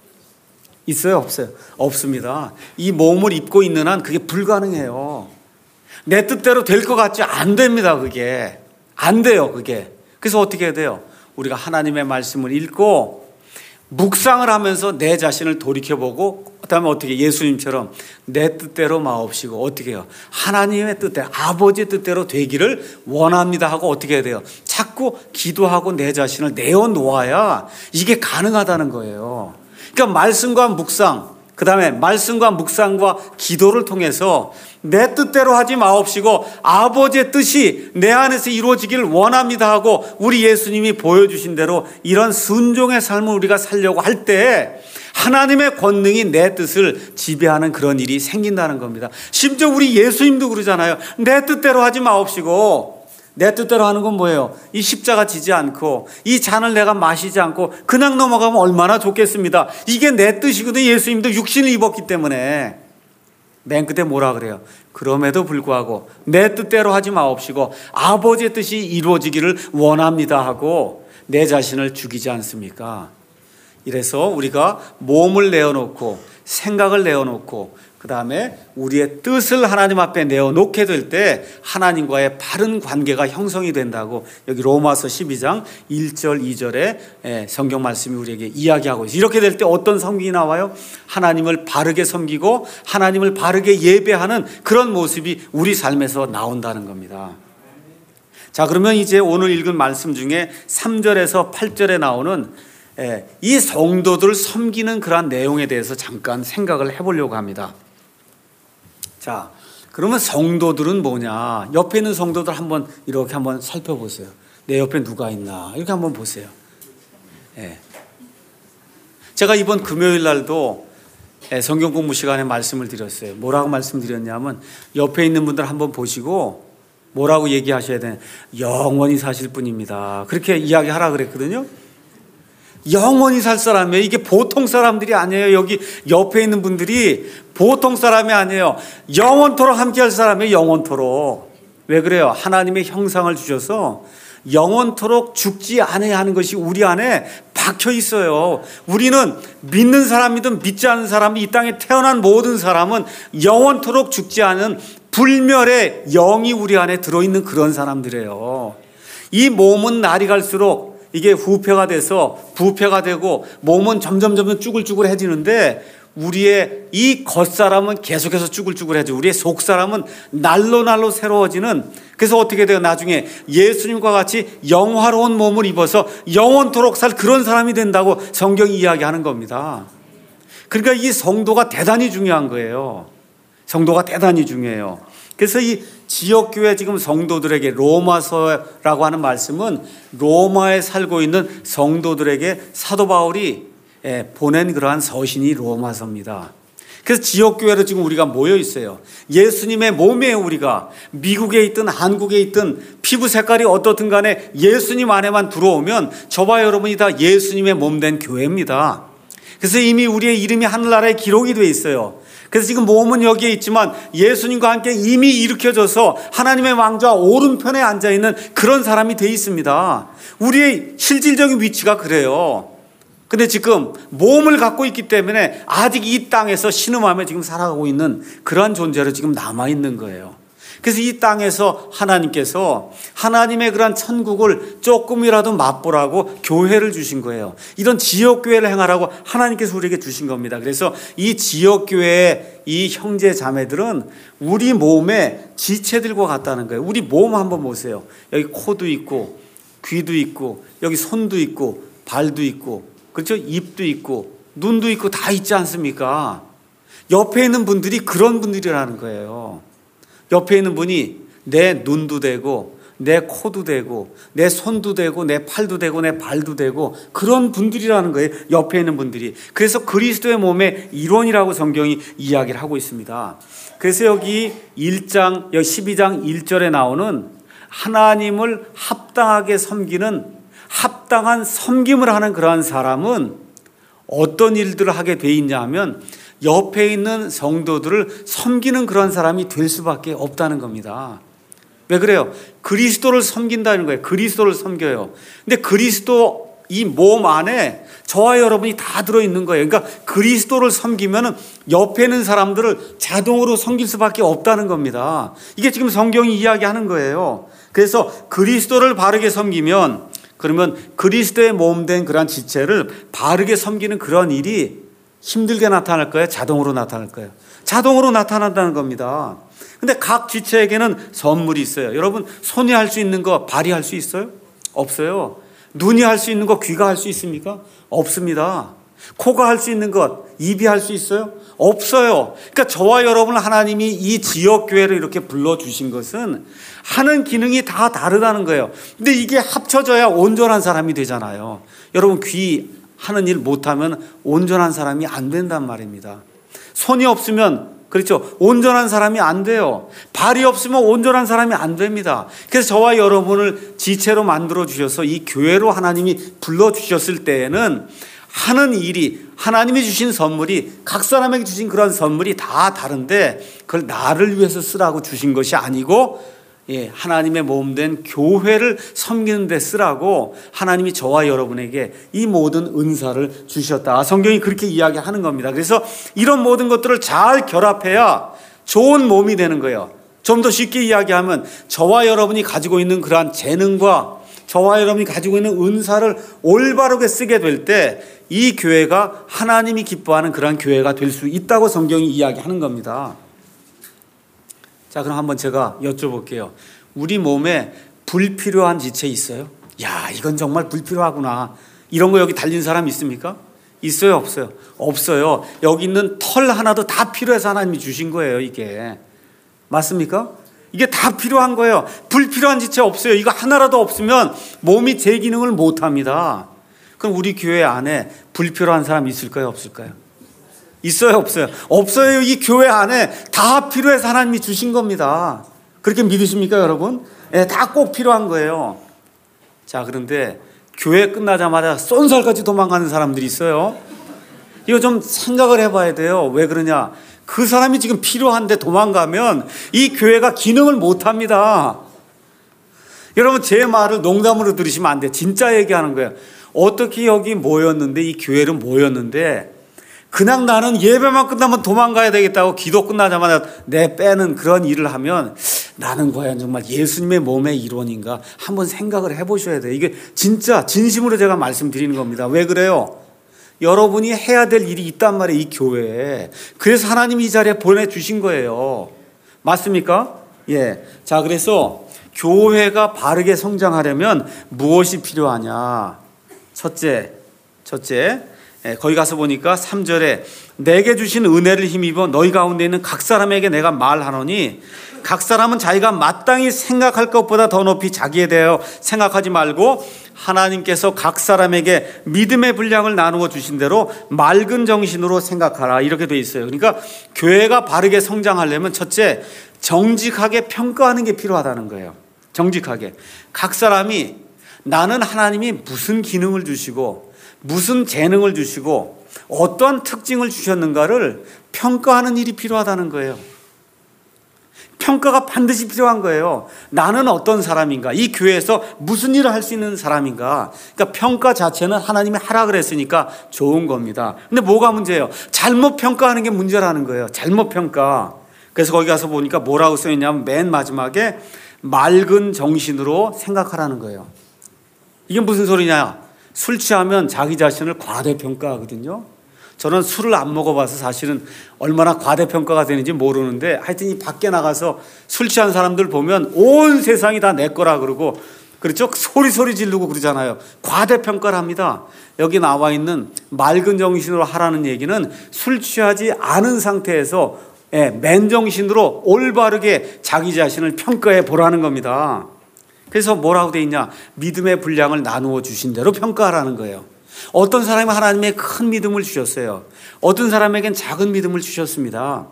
있어요, 없어요? 없습니다. 이 몸을 입고 있는 한 그게 불가능해요. 내 뜻대로 될 것 같지 안 됩니다. 그게 안 돼요. 그게 그래서 어떻게 해야 돼요? 우리가 하나님의 말씀을 읽고 묵상을 하면서 내 자신을 돌이켜보고, 그다음에 어떻게 예수님처럼 내 뜻대로 마옵시고, 어떻게 해요? 하나님의 뜻대로, 아버지의 뜻대로 되기를 원합니다 하고 어떻게 해야 돼요? 자꾸 기도하고 내 자신을 내어놓아야 이게 가능하다는 거예요. 그러니까 말씀과 묵상, 그 다음에 말씀과 묵상과 기도를 통해서 내 뜻대로 하지 마옵시고 아버지의 뜻이 내 안에서 이루어지길 원합니다 하고, 우리 예수님이 보여주신 대로 이런 순종의 삶을 우리가 살려고 할 때 하나님의 권능이 내 뜻을 지배하는 그런 일이 생긴다는 겁니다. 심지어 우리 예수님도 그러잖아요. 내 뜻대로 하지 마옵시고, 내 뜻대로 하는 건 뭐예요? 이 십자가 지지 않고 이 잔을 내가 마시지 않고 그냥 넘어가면 얼마나 좋겠습니다. 이게 내 뜻이거든요. 예수님도 육신을 입었기 때문에. 맨 끝에 뭐라 그래요? 그럼에도 불구하고 내 뜻대로 하지 마옵시고 아버지의 뜻이 이루어지기를 원합니다 하고 내 자신을 죽이지 않습니까? 이래서 우리가 몸을 내어놓고 생각을 내어놓고 그 다음에 우리의 뜻을 하나님 앞에 내어놓게 될 때 하나님과의 바른 관계가 형성이 된다고 여기 로마서 십이 장 일 절 이 절에 성경 말씀이 우리에게 이야기하고 있어요. 이렇게 될 때 어떤 성경이 나와요? 하나님을 바르게 섬기고 하나님을 바르게 예배하는 그런 모습이 우리 삶에서 나온다는 겁니다. 자, 그러면 이제 오늘 읽은 말씀 중에 삼 절에서 팔 절에 나오는 이 성도들을 섬기는 그러한 내용에 대해서 잠깐 생각을 해보려고 합니다. 자, 그러면 성도들은 뭐냐? 옆에 있는 성도들 한번 이렇게 한번 살펴보세요. 내 옆에 누가 있나? 이렇게 한번 보세요. 예. 제가 이번 금요일 날도 성경 공부 시간에 말씀을 드렸어요. 뭐라고 말씀드렸냐면 옆에 있는 분들 한번 보시고 뭐라고 얘기하셔야 되냐. 영원히 사실 분입니다. 그렇게 이야기하라 그랬거든요. 영원히 살 사람이에요. 이게 보통 사람들이 아니에요. 여기 옆에 있는 분들이 보통 사람이 아니에요. 영원토록 함께할 사람이에요. 영원토록. 왜 그래요? 하나님의 형상을 주셔서 영원토록 죽지 않아야 하는 것이 우리 안에 박혀 있어요. 우리는 믿는 사람이든 믿지 않는 사람이 이 땅에 태어난 모든 사람은 영원토록 죽지 않은 불멸의 영이 우리 안에 들어있는 그런 사람들이에요. 이 몸은 날이 갈수록 이게 후패가 돼서 부패가 되고 몸은 점점 점점 쭈글쭈글해지는데 우리의 이 겉사람은 계속해서 쭈글쭈글해져. 우리의 속사람은 날로 날로 새로워지는. 그래서 어떻게 돼요? 나중에 예수님과 같이 영화로운 몸을 입어서 영원토록 살 그런 사람이 된다고 성경이 이야기하는 겁니다. 그러니까 이 성도가 대단히 중요한 거예요. 성도가 대단히 중요해요. 그래서 이 지역교회 지금 성도들에게 로마서라고 하는 말씀은 로마에 살고 있는 성도들에게 사도 바울이 보낸 그러한 서신이 로마서입니다. 그래서 지역교회로 지금 우리가 모여 있어요. 예수님의 몸이에요. 우리가 미국에 있든 한국에 있든 피부 색깔이 어떻든 간에 예수님 안에만 들어오면 저와 여러분이 다 예수님의 몸된 교회입니다. 그래서 이미 우리의 이름이 하늘나라에 기록이 되어 있어요. 그래서 지금 몸은 여기에 있지만 예수님과 함께 이미 일으켜져서 하나님의 왕좌 오른편에 앉아있는 그런 사람이 되어 있습니다. 우리의 실질적인 위치가 그래요. 근데 지금 몸을 갖고 있기 때문에 아직 이 땅에서 신음하며 지금 살아가고 있는 그러한 존재로 지금 남아있는 거예요. 그래서 이 땅에서 하나님께서 하나님의 그런 천국을 조금이라도 맛보라고 교회를 주신 거예요. 이런 지역교회를 행하라고 하나님께서 우리에게 주신 겁니다. 그래서 이 지역교회의 이 형제 자매들은 우리 몸의 지체들과 같다는 거예요. 우리 몸 한번 보세요. 여기 코도 있고 귀도 있고 여기 손도 있고 발도 있고 그렇죠? 입도 있고 눈도 있고 다 있지 않습니까? 옆에 있는 분들이 그런 분들이라는 거예요. 옆에 있는 분이 내 눈도 되고 내 코도 되고 내 손도 되고 내 팔도 되고 내 발도 되고 그런 분들이라는 거예요. 옆에 있는 분들이. 그래서 그리스도의 몸의 일원이라고 성경이 이야기를 하고 있습니다. 그래서 여기 일 장, 여기 십이 장 일 절에 나오는 하나님을 합당하게 섬기는 합당한 섬김을 하는 그러한 사람은 어떤 일들을 하게 돼 있냐 하면 옆에 있는 성도들을 섬기는 그런 사람이 될 수밖에 없다는 겁니다. 왜 그래요? 그리스도를 섬긴다는 거예요. 그리스도를 섬겨요. 근데 그리스도 이 몸 안에 저와 여러분이 다 들어있는 거예요. 그러니까 그리스도를 섬기면 옆에 있는 사람들을 자동으로 섬길 수밖에 없다는 겁니다. 이게 지금 성경이 이야기하는 거예요. 그래서 그리스도를 바르게 섬기면 그러면 그리스도의 몸된 그런 지체를 바르게 섬기는 그런 일이 힘들게 나타날 거예요? 자동으로 나타날 거예요? 자동으로 나타난다는 겁니다. 근데 각 지체에게는 선물이 있어요. 여러분 손이 할 수 있는 거 발이 할 수 있어요? 없어요. 눈이 할 수 있는 거 귀가 할 수 있습니까? 없습니다. 코가 할 수 있는 것 입이 할 수 있어요? 없어요. 그러니까 저와 여러분을 하나님이 이 지역교회를 이렇게 불러주신 것은 하는 기능이 다 다르다는 거예요. 근데 이게 합쳐져야 온전한 사람이 되잖아요. 여러분 귀 하는 일 못하면 온전한 사람이 안 된단 말입니다. 손이 없으면 그렇죠. 온전한 사람이 안 돼요. 발이 없으면 온전한 사람이 안 됩니다. 그래서 저와 여러분을 지체로 만들어 주셔서 이 교회로 하나님이 불러주셨을 때에는 하는 일이 하나님이 주신 선물이 각 사람에게 주신 그런 선물이 다 다른데 그걸 나를 위해서 쓰라고 주신 것이 아니고 예, 하나님의 몸된 교회를 섬기는 데 쓰라고 하나님이 저와 여러분에게 이 모든 은사를 주셨다. 성경이 그렇게 이야기하는 겁니다. 그래서 이런 모든 것들을 잘 결합해야 좋은 몸이 되는 거예요. 좀 더 쉽게 이야기하면 저와 여러분이 가지고 있는 그러한 재능과 저와 여러분이 가지고 있는 은사를 올바르게 쓰게 될 때 이 교회가 하나님이 기뻐하는 그러한 교회가 될 수 있다고 성경이 이야기하는 겁니다. 자, 그럼 한번 제가 여쭤볼게요. 우리 몸에 불필요한 지체 있어요? 야, 이건 정말 불필요하구나. 이런 거 여기 달린 사람 있습니까? 있어요, 없어요? 없어요. 여기 있는 털 하나도 다 필요해서 하나님이 주신 거예요, 이게. 맞습니까? 이게 다 필요한 거예요. 불필요한 지체 없어요. 이거 하나라도 없으면 몸이 제 기능을 못 합니다. 그럼 우리 교회 안에 불필요한 사람 있을까요? 없을까요? 있어요? 없어요? 없어요. 이 교회 안에 다 필요해서 하나님이 주신 겁니다. 그렇게 믿으십니까, 여러분? 네, 다 꼭 필요한 거예요. 자, 그런데 교회 끝나자마자 쏜살같이 도망가는 사람들이 있어요. 이거 좀 생각을 해봐야 돼요. 왜 그러냐? 그 사람이 지금 필요한데 도망가면 이 교회가 기능을 못합니다. 여러분, 제 말을 농담으로 들으시면 안 돼요. 진짜 얘기하는 거예요. 어떻게 여기 모였는데, 이 교회를 모였는데 그냥 나는 예배만 끝나면 도망가야 되겠다고 기도 끝나자마자 내 빼는 그런 일을 하면 나는 과연 정말 예수님의 몸의 일원인가 한번 생각을 해보셔야 돼요. 이게 진짜 진심으로 제가 말씀드리는 겁니다. 왜 그래요? 여러분이 해야 될 일이 있단 말이에요, 이 교회에. 그래서 하나님이 이 자리에 보내주신 거예요. 맞습니까? 예. 자, 그래서 교회가 바르게 성장하려면 무엇이 필요하냐? 첫째, 첫째, 예, 거기 가서 보니까 삼 절에 내게 주신 은혜를 힘입어 너희 가운데 있는 각 사람에게 내가 말하노니 각 사람은 자기가 마땅히 생각할 것보다 더 높이 자기에 대하여 생각하지 말고 하나님께서 각 사람에게 믿음의 분량을 나누어 주신 대로 맑은 정신으로 생각하라, 이렇게 돼 있어요. 그러니까 교회가 바르게 성장하려면 첫째, 정직하게 평가하는 게 필요하다는 거예요. 정직하게. 각 사람이 나는 하나님이 무슨 기능을 주시고 무슨 재능을 주시고 어떠한 특징을 주셨는가를 평가하는 일이 필요하다는 거예요. 평가가 반드시 필요한 거예요. 나는 어떤 사람인가? 이 교회에서 무슨 일을 할 수 있는 사람인가? 그러니까 평가 자체는 하나님이 하라 그랬으니까 좋은 겁니다. 근데 뭐가 문제예요? 잘못 평가하는 게 문제라는 거예요. 잘못 평가. 그래서 거기 가서 보니까 뭐라고 써있냐면 맨 마지막에 맑은 정신으로 생각하라는 거예요. 이게 무슨 소리냐? 술 취하면 자기 자신을 과대평가하거든요. 저는 술을 안 먹어봐서 사실은 얼마나 과대평가가 되는지 모르는데 하여튼 이 밖에 나가서 술 취한 사람들 보면 온 세상이 다 내 거라 그러고, 그렇죠? 소리소리 지르고 그러잖아요. 과대평가를 합니다. 여기 나와 있는 맑은 정신으로 하라는 얘기는 술 취하지 않은 상태에서 예, 맨정신으로 올바르게 자기 자신을 평가해 보라는 겁니다. 그래서 뭐라고 돼 있냐? 믿음의 분량을 나누어 주신 대로 평가하라는 거예요. 어떤 사람이 하나님의 큰 믿음을 주셨어요. 어떤 사람에겐 작은 믿음을 주셨습니다.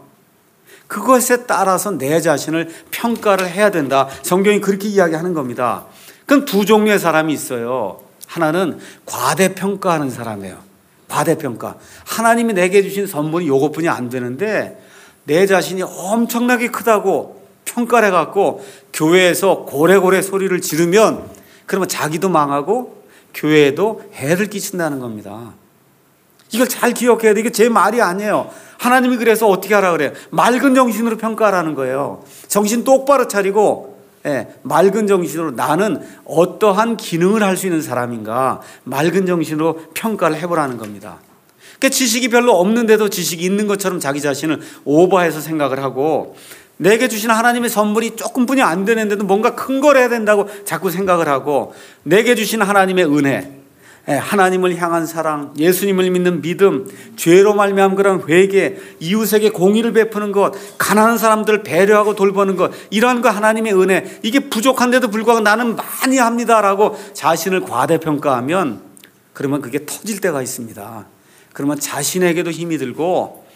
그것에 따라서 내 자신을 평가를 해야 된다. 성경이 그렇게 이야기하는 겁니다. 그럼 두 종류의 사람이 있어요. 하나는 과대평가하는 사람이에요. 과대평가. 하나님이 내게 주신 선물이 이것뿐이 안 되는데 내 자신이 엄청나게 크다고 평가를 해갖고 교회에서 고래고래 소리를 지르면 그러면 자기도 망하고 교회에도 해를 끼친다는 겁니다. 이걸 잘 기억해야 돼. 이게 제 말이 아니에요. 하나님이 그래서 어떻게 하라 그래요? 맑은 정신으로 평가하라는 거예요. 정신 똑바로 차리고 예, 맑은 정신으로 나는 어떠한 기능을 할 수 있는 사람인가 맑은 정신으로 평가를 해보라는 겁니다. 그러니까 지식이 별로 없는데도 지식이 있는 것처럼 자기 자신을 오버해서 생각을 하고 내게 주신 하나님의 선물이 조금뿐이 안 되는데도 뭔가 큰 걸 해야 된다고 자꾸 생각을 하고 내게 주신 하나님의 은혜, 하나님을 향한 사랑, 예수님을 믿는 믿음, 죄로 말미암은 그런 회개, 이웃에게 공의를 베푸는 것, 가난한 사람들을 배려하고 돌보는 것, 이러한 거 하나님의 은혜, 이게 부족한데도 불구하고 나는 많이 합니다라고 자신을 과대평가하면 그러면 그게 터질 때가 있습니다. 그러면 자신에게도 힘이 들고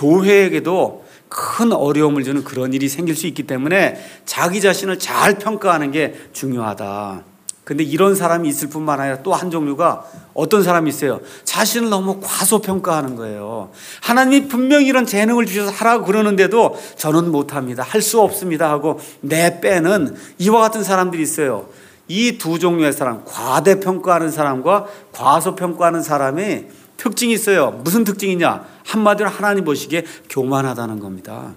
교회에게도 큰 어려움을 주는 그런 일이 생길 수 있기 때문에 자기 자신을 잘 평가하는 게 중요하다. 근데 이런 사람이 있을 뿐만 아니라 또 한 종류가 어떤 사람이 있어요. 자신을 너무 과소평가하는 거예요. 하나님이 분명히 이런 재능을 주셔서 하라고 그러는데도 저는 못합니다. 할 수 없습니다 하고 내빼는 이와 같은 사람들이 있어요. 이 두 종류의 사람, 과대평가하는 사람과 과소평가하는 사람이 특징이 있어요. 무슨 특징이냐? 한마디로 하나님 보시기에 교만하다는 겁니다.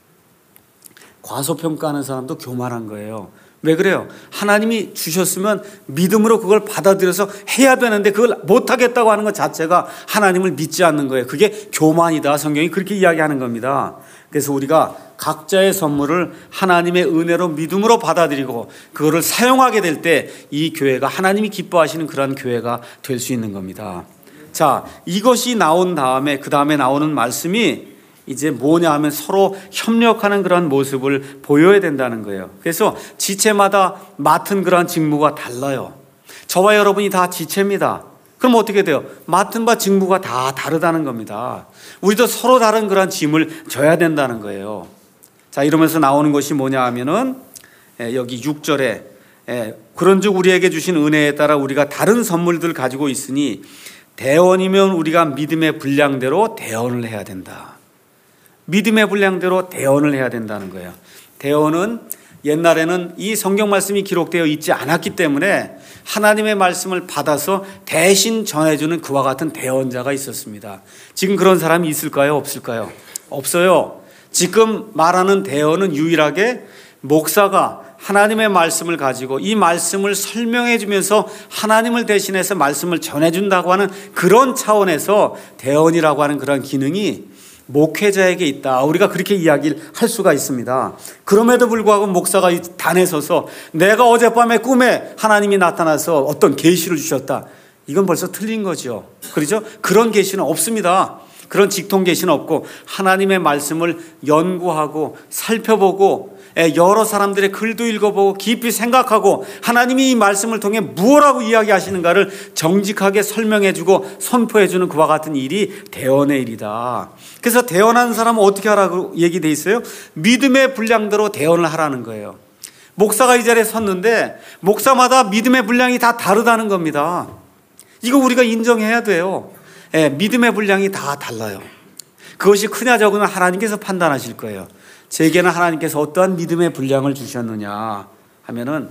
과소평가하는 사람도 교만한 거예요. 왜 그래요? 하나님이 주셨으면 믿음으로 그걸 받아들여서 해야 되는데 그걸 못하겠다고 하는 것 자체가 하나님을 믿지 않는 거예요. 그게 교만이다. 성경이 그렇게 이야기하는 겁니다. 그래서 우리가 각자의 선물을 하나님의 은혜로 믿음으로 받아들이고 그거를 사용하게 될 때 이 교회가 하나님이 기뻐하시는 그런 교회가 될 수 있는 겁니다. 자, 이것이 나온 다음에 그 다음에 나오는 말씀이 이제 뭐냐 하면 서로 협력하는 그런 모습을 보여야 된다는 거예요. 그래서 지체마다 맡은 그런 직무가 달라요. 저와 여러분이 다 지체입니다. 그럼 어떻게 돼요? 맡은 바 직무가 다 다르다는 겁니다. 우리도 서로 다른 그런 짐을 져야 된다는 거예요. 자, 이러면서 나오는 것이 뭐냐 하면은 여기 육 절에 그런즉 우리에게 주신 은혜에 따라 우리가 다른 선물들 가지고 있으니 대원이면 우리가 믿음의 분량대로 대원을 해야 된다. 믿음의 분량대로 대원을 해야 된다는 거예요. 대원은 옛날에는 이 성경 말씀이 기록되어 있지 않았기 때문에 하나님의 말씀을 받아서 대신 전해주는 그와 같은 대원자가 있었습니다. 지금 그런 사람이 있을까요? 없을까요? 없어요. 지금 말하는 대원은 유일하게 목사가 하나님의 말씀을 가지고 이 말씀을 설명해 주면서 하나님을 대신해서 말씀을 전해준다고 하는 그런 차원에서 대원이라고 하는 그런 기능이 목회자에게 있다. 우리가 그렇게 이야기를 할 수가 있습니다. 그럼에도 불구하고 목사가 이 단에 서서 내가 어젯밤에 꿈에 하나님이 나타나서 어떤 계시를 주셨다. 이건 벌써 틀린 거죠. 그렇죠? 그런 계시는 없습니다. 그런 직통 계시는 없고 하나님의 말씀을 연구하고 살펴보고 여러 사람들의 글도 읽어보고 깊이 생각하고 하나님이 이 말씀을 통해 무엇라고 이야기하시는가를 정직하게 설명해주고 선포해주는 그와 같은 일이 대원의 일이다. 그래서 대원하는 사람은 어떻게 하라고 얘기돼 있어요? 믿음의 분량대로 대원을 하라는 거예요. 목사가 이 자리에 섰는데 목사마다 믿음의 분량이 다 다르다는 겁니다. 이거 우리가 인정해야 돼요. 예, 믿음의 분량이 다 달라요. 그것이 크냐 적으냐 하나님께서 판단하실 거예요. 제게는 하나님께서 어떠한 믿음의 분량을 주셨느냐 하면은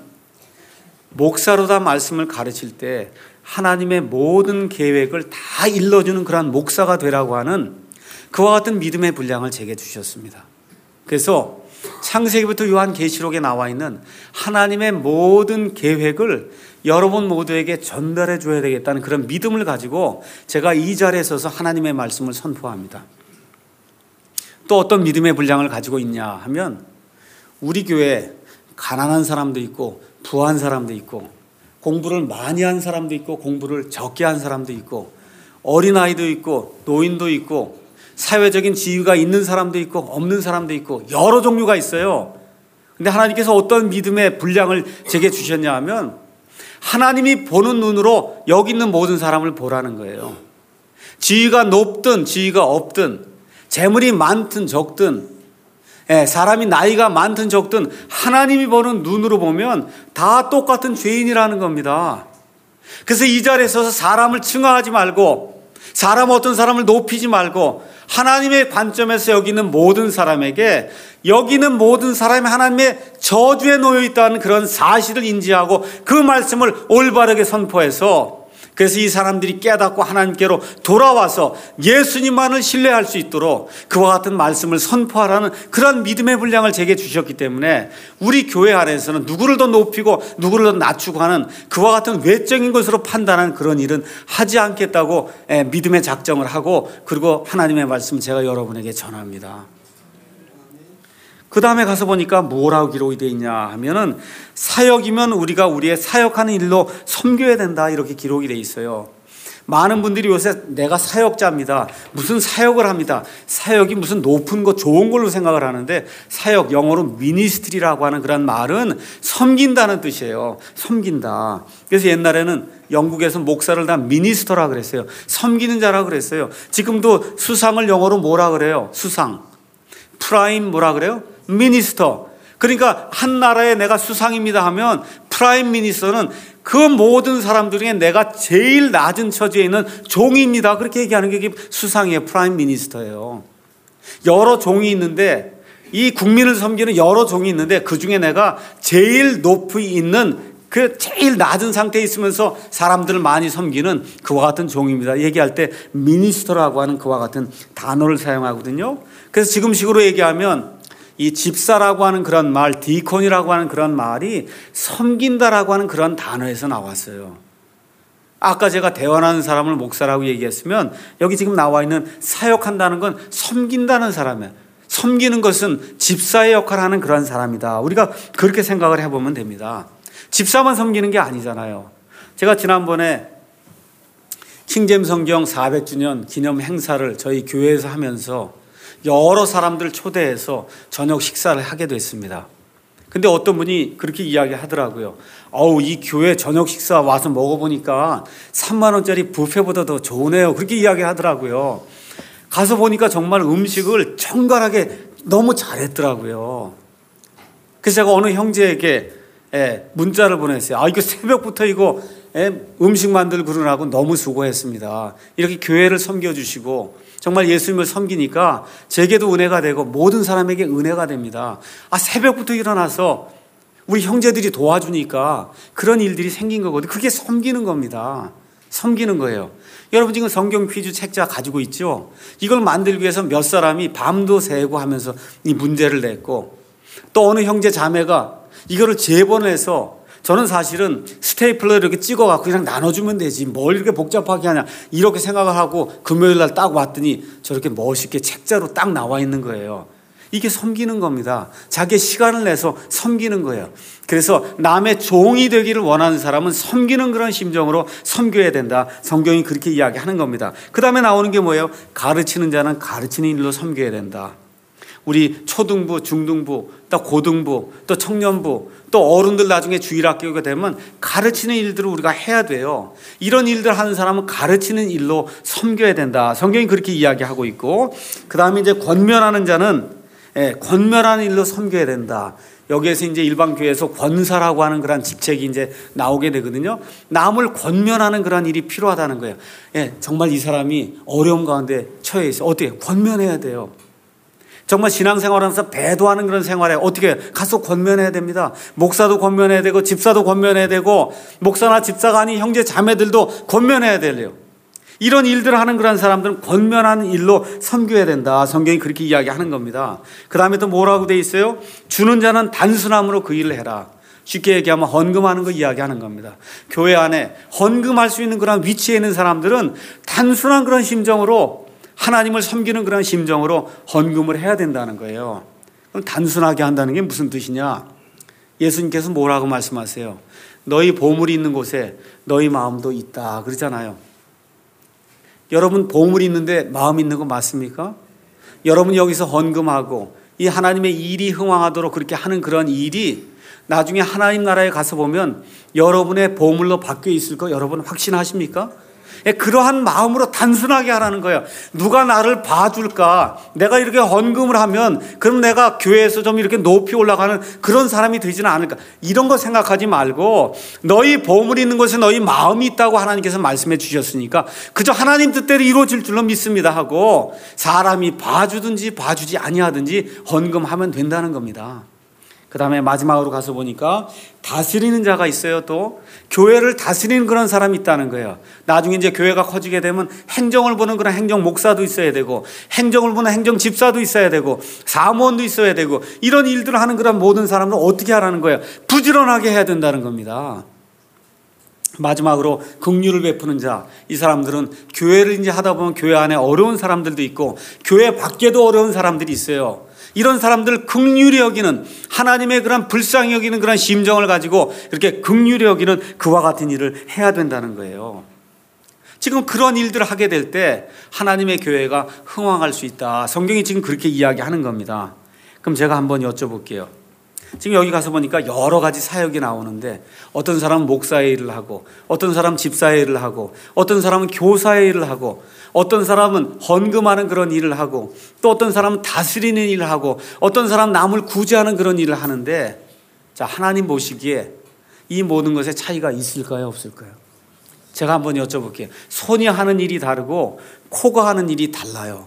목사로다 말씀을 가르칠 때 하나님의 모든 계획을 다 일러주는 그러한 목사가 되라고 하는 그와 같은 믿음의 분량을 제게 주셨습니다. 그래서 창세기부터 요한계시록에 나와 있는 하나님의 모든 계획을 여러분 모두에게 전달해 줘야 되겠다는 그런 믿음을 가지고 제가 이 자리에 서서 하나님의 말씀을 선포합니다. 또 어떤 믿음의 분량을 가지고 있냐 하면 우리 교회에 가난한 사람도 있고 부한 사람도 있고 공부를 많이 한 사람도 있고 공부를 적게 한 사람도 있고 어린아이도 있고 노인도 있고 사회적인 지위가 있는 사람도 있고 없는 사람도 있고 여러 종류가 있어요. 근데 하나님께서 어떤 믿음의 분량을 제게 주셨냐 하면 하나님이 보는 눈으로 여기 있는 모든 사람을 보라는 거예요. 지위가 높든 지위가 없든 재물이 많든 적든 사람이 나이가 많든 적든 하나님이 보는 눈으로 보면 다 똑같은 죄인이라는 겁니다. 그래서 이 자리에 서서 사람을 칭하하지 말고 사람 어떤 사람을 높이지 말고 하나님의 관점에서 여기 있는 모든 사람에게 여기 있는 모든 사람이 하나님의 저주에 놓여 있다는 그런 사실을 인지하고 그 말씀을 올바르게 선포해서 그래서 이 사람들이 깨닫고 하나님께로 돌아와서 예수님만을 신뢰할 수 있도록 그와 같은 말씀을 선포하라는 그런 믿음의 분량을 제게 주셨기 때문에 우리 교회 안에서는 누구를 더 높이고 누구를 더 낮추고 하는 그와 같은 외적인 것으로 판단하는 그런 일은 하지 않겠다고 믿음의 작정을 하고 그리고 하나님의 말씀을 제가 여러분에게 전합니다. 그 다음에 가서 보니까 뭐라고 기록이 되어 있냐 하면은 사역이면 우리가 우리의 사역하는 일로 섬겨야 된다 이렇게 기록이 되어 있어요. 많은 분들이 요새 내가 사역자입니다. 무슨 사역을 합니다. 사역이 무슨 높은 거 좋은 걸로 생각을 하는데 사역 영어로 미니스트리라고 하는 그런 말은 섬긴다는 뜻이에요. 섬긴다. 그래서 옛날에는 영국에서 목사를 다 미니스터라 그랬어요. 섬기는 자라 그랬어요. 지금도 수상을 영어로 뭐라 그래요? 수상. 프라임 뭐라 그래요? 미니스터. 그러니까 한 나라에 내가 수상입니다 하면 프라임 미니스터는 그 모든 사람들 중에 내가 제일 낮은 처지에 있는 종입니다. 그렇게 얘기하는 게 수상이에요. 프라임 미니스터예요. 여러 종이 있는데 이 국민을 섬기는 여러 종이 있는데 그 중에 내가 제일 높이 있는 그 제일 낮은 상태에 있으면서 사람들을 많이 섬기는 그와 같은 종입니다. 얘기할 때 미니스터라고 하는 그와 같은 단어를 사용하거든요. 그래서 지금식으로 얘기하면 이 집사라고 하는 그런 말, 디콘이라고 하는 그런 말이 섬긴다라고 하는 그런 단어에서 나왔어요. 아까 제가 대원하는 사람을 목사라고 얘기했으면 여기 지금 나와 있는 사역한다는 건 섬긴다는 사람이에요. 섬기는 것은 집사의 역할을 하는 그런 사람이다. 우리가 그렇게 생각을 해보면 됩니다. 집사만 섬기는 게 아니잖아요. 제가 지난번에 킹제임스 성경 사백 주년 기념 행사를 저희 교회에서 하면서 여러 사람들 초대해서 저녁 식사를 하게 됐습니다. 근데 어떤 분이 그렇게 이야기하더라고요. 어우, 이 교회 저녁 식사 와서 먹어보니까 삼만 원짜리 뷔페보다 더 좋으네요. 그렇게 이야기하더라고요. 가서 보니까 정말 음식을 정갈하게 너무 잘했더라고요. 그래서 제가 어느 형제에게 예, 문자를 보냈어요. 아, 이거 새벽부터 이거 예, 음식 만들 그러라고 너무 수고했습니다. 이렇게 교회를 섬겨주시고 정말 예수님을 섬기니까 제게도 은혜가 되고 모든 사람에게 은혜가 됩니다. 아, 새벽부터 일어나서 우리 형제들이 도와주니까 그런 일들이 생긴 거거든요. 그게 섬기는 겁니다. 섬기는 거예요. 여러분 지금 성경 퀴즈 책자 가지고 있죠? 이걸 만들기 위해서 몇 사람이 밤도 새고 하면서 이 문제를 냈고, 또 어느 형제 자매가 이거를 재본해서, 저는 사실은 스테이플러 이렇게 찍어갖고 그냥 나눠주면 되지 뭘 이렇게 복잡하게 하냐 이렇게 생각을 하고 금요일 날 딱 왔더니 저렇게 멋있게 책자로 딱 나와 있는 거예요. 이게 섬기는 겁니다. 자기의 시간을 내서 섬기는 거예요. 그래서 남의 종이 되기를 원하는 사람은 섬기는 그런 심정으로 섬겨야 된다. 성경이 그렇게 이야기하는 겁니다. 그 다음에 나오는 게 뭐예요? 가르치는 자는 가르치는 일로 섬겨야 된다. 우리 초등부, 중등부, 또 고등부, 또 청년부, 또 어른들 나중에 주일학교가 되면 가르치는 일들을 우리가 해야 돼요. 이런 일들 하는 사람은 가르치는 일로 섬겨야 된다. 성경이 그렇게 이야기하고 있고, 그 다음에 이제 권면하는 자는 예, 권면하는 일로 섬겨야 된다. 여기에서 이제 일반 교회에서 권사라고 하는 그런 직책이 이제 나오게 되거든요. 남을 권면하는 그런 일이 필요하다는 거예요. 예, 정말 이 사람이 어려움 가운데 처해 있어요. 어떻게 권면해야 돼요. 정말 신앙생활하면서 배도하는 그런 생활에 어떻게 가서 권면해야 됩니다. 목사도 권면해야 되고 집사도 권면해야 되고 목사나 집사가 아닌 형제 자매들도 권면해야 돼요. 이런 일들을 하는 그런 사람들은 권면하는 일로 섬겨야 된다. 성경이 그렇게 이야기하는 겁니다. 그 다음에 또 뭐라고 돼 있어요? 주는 자는 단순함으로 그 일을 해라. 쉽게 얘기하면 헌금하는 거 이야기하는 겁니다. 교회 안에 헌금할 수 있는 그런 위치에 있는 사람들은 단순한 그런 심정으로 하나님을 섬기는 그런 심정으로 헌금을 해야 된다는 거예요. 그럼 단순하게 한다는 게 무슨 뜻이냐? 예수님께서 뭐라고 말씀하세요? 너희 보물이 있는 곳에 너희 마음도 있다 그러잖아요. 여러분 보물이 있는데 마음 있는 거 맞습니까? 여러분 여기서 헌금하고 이 하나님의 일이 흥왕하도록 그렇게 하는 그런 일이 나중에 하나님 나라에 가서 보면 여러분의 보물로 바뀌어 있을 거 여러분 확신하십니까? 예, 그러한 마음으로 단순하게 하라는 거예요. 누가 나를 봐줄까? 내가 이렇게 헌금을 하면 그럼 내가 교회에서 좀 이렇게 높이 올라가는 그런 사람이 되지는 않을까? 이런 거 생각하지 말고 너희 보물이 있는 곳에 너희 마음이 있다고 하나님께서 말씀해 주셨으니까 그저 하나님 뜻대로 이루어질 줄로 믿습니다 하고 사람이 봐주든지 봐주지 아니하든지 헌금하면 된다는 겁니다. 그 다음에 마지막으로 가서 보니까 다스리는 자가 있어요. 또 교회를 다스리는 그런 사람이 있다는 거예요. 나중에 이제 교회가 커지게 되면 행정을 보는 그런 행정 목사도 있어야 되고 행정을 보는 행정 집사도 있어야 되고 사무원도 있어야 되고 이런 일들을 하는 그런 모든 사람을 어떻게 하라는 거예요? 부지런하게 해야 된다는 겁니다. 마지막으로 긍휼을 베푸는 자, 이 사람들은 교회를 이제 하다 보면 교회 안에 어려운 사람들도 있고 교회 밖에도 어려운 사람들이 있어요. 이런 사람들 긍휼히 여기는 하나님의 그런 불쌍히 여기는 그런 심정을 가지고 이렇게 긍휼히 여기는 그와 같은 일을 해야 된다는 거예요. 지금 그런 일들을 하게 될 때 하나님의 교회가 흥왕할 수 있다. 성경이 지금 그렇게 이야기하는 겁니다. 그럼 제가 한번 여쭤볼게요. 지금 여기 가서 보니까 여러 가지 사역이 나오는데 어떤 사람은 목사의 일을 하고 어떤 사람은 집사의 일을 하고 어떤 사람은 교사의 일을 하고 어떤 사람은 헌금하는 그런 일을 하고 또 어떤 사람은 다스리는 일을 하고 어떤 사람은 남을 구제하는 그런 일을 하는데 자, 하나님 보시기에 이 모든 것에 차이가 있을까요? 없을까요? 제가 한번 여쭤볼게요. 손이 하는 일이 다르고 코가 하는 일이 달라요.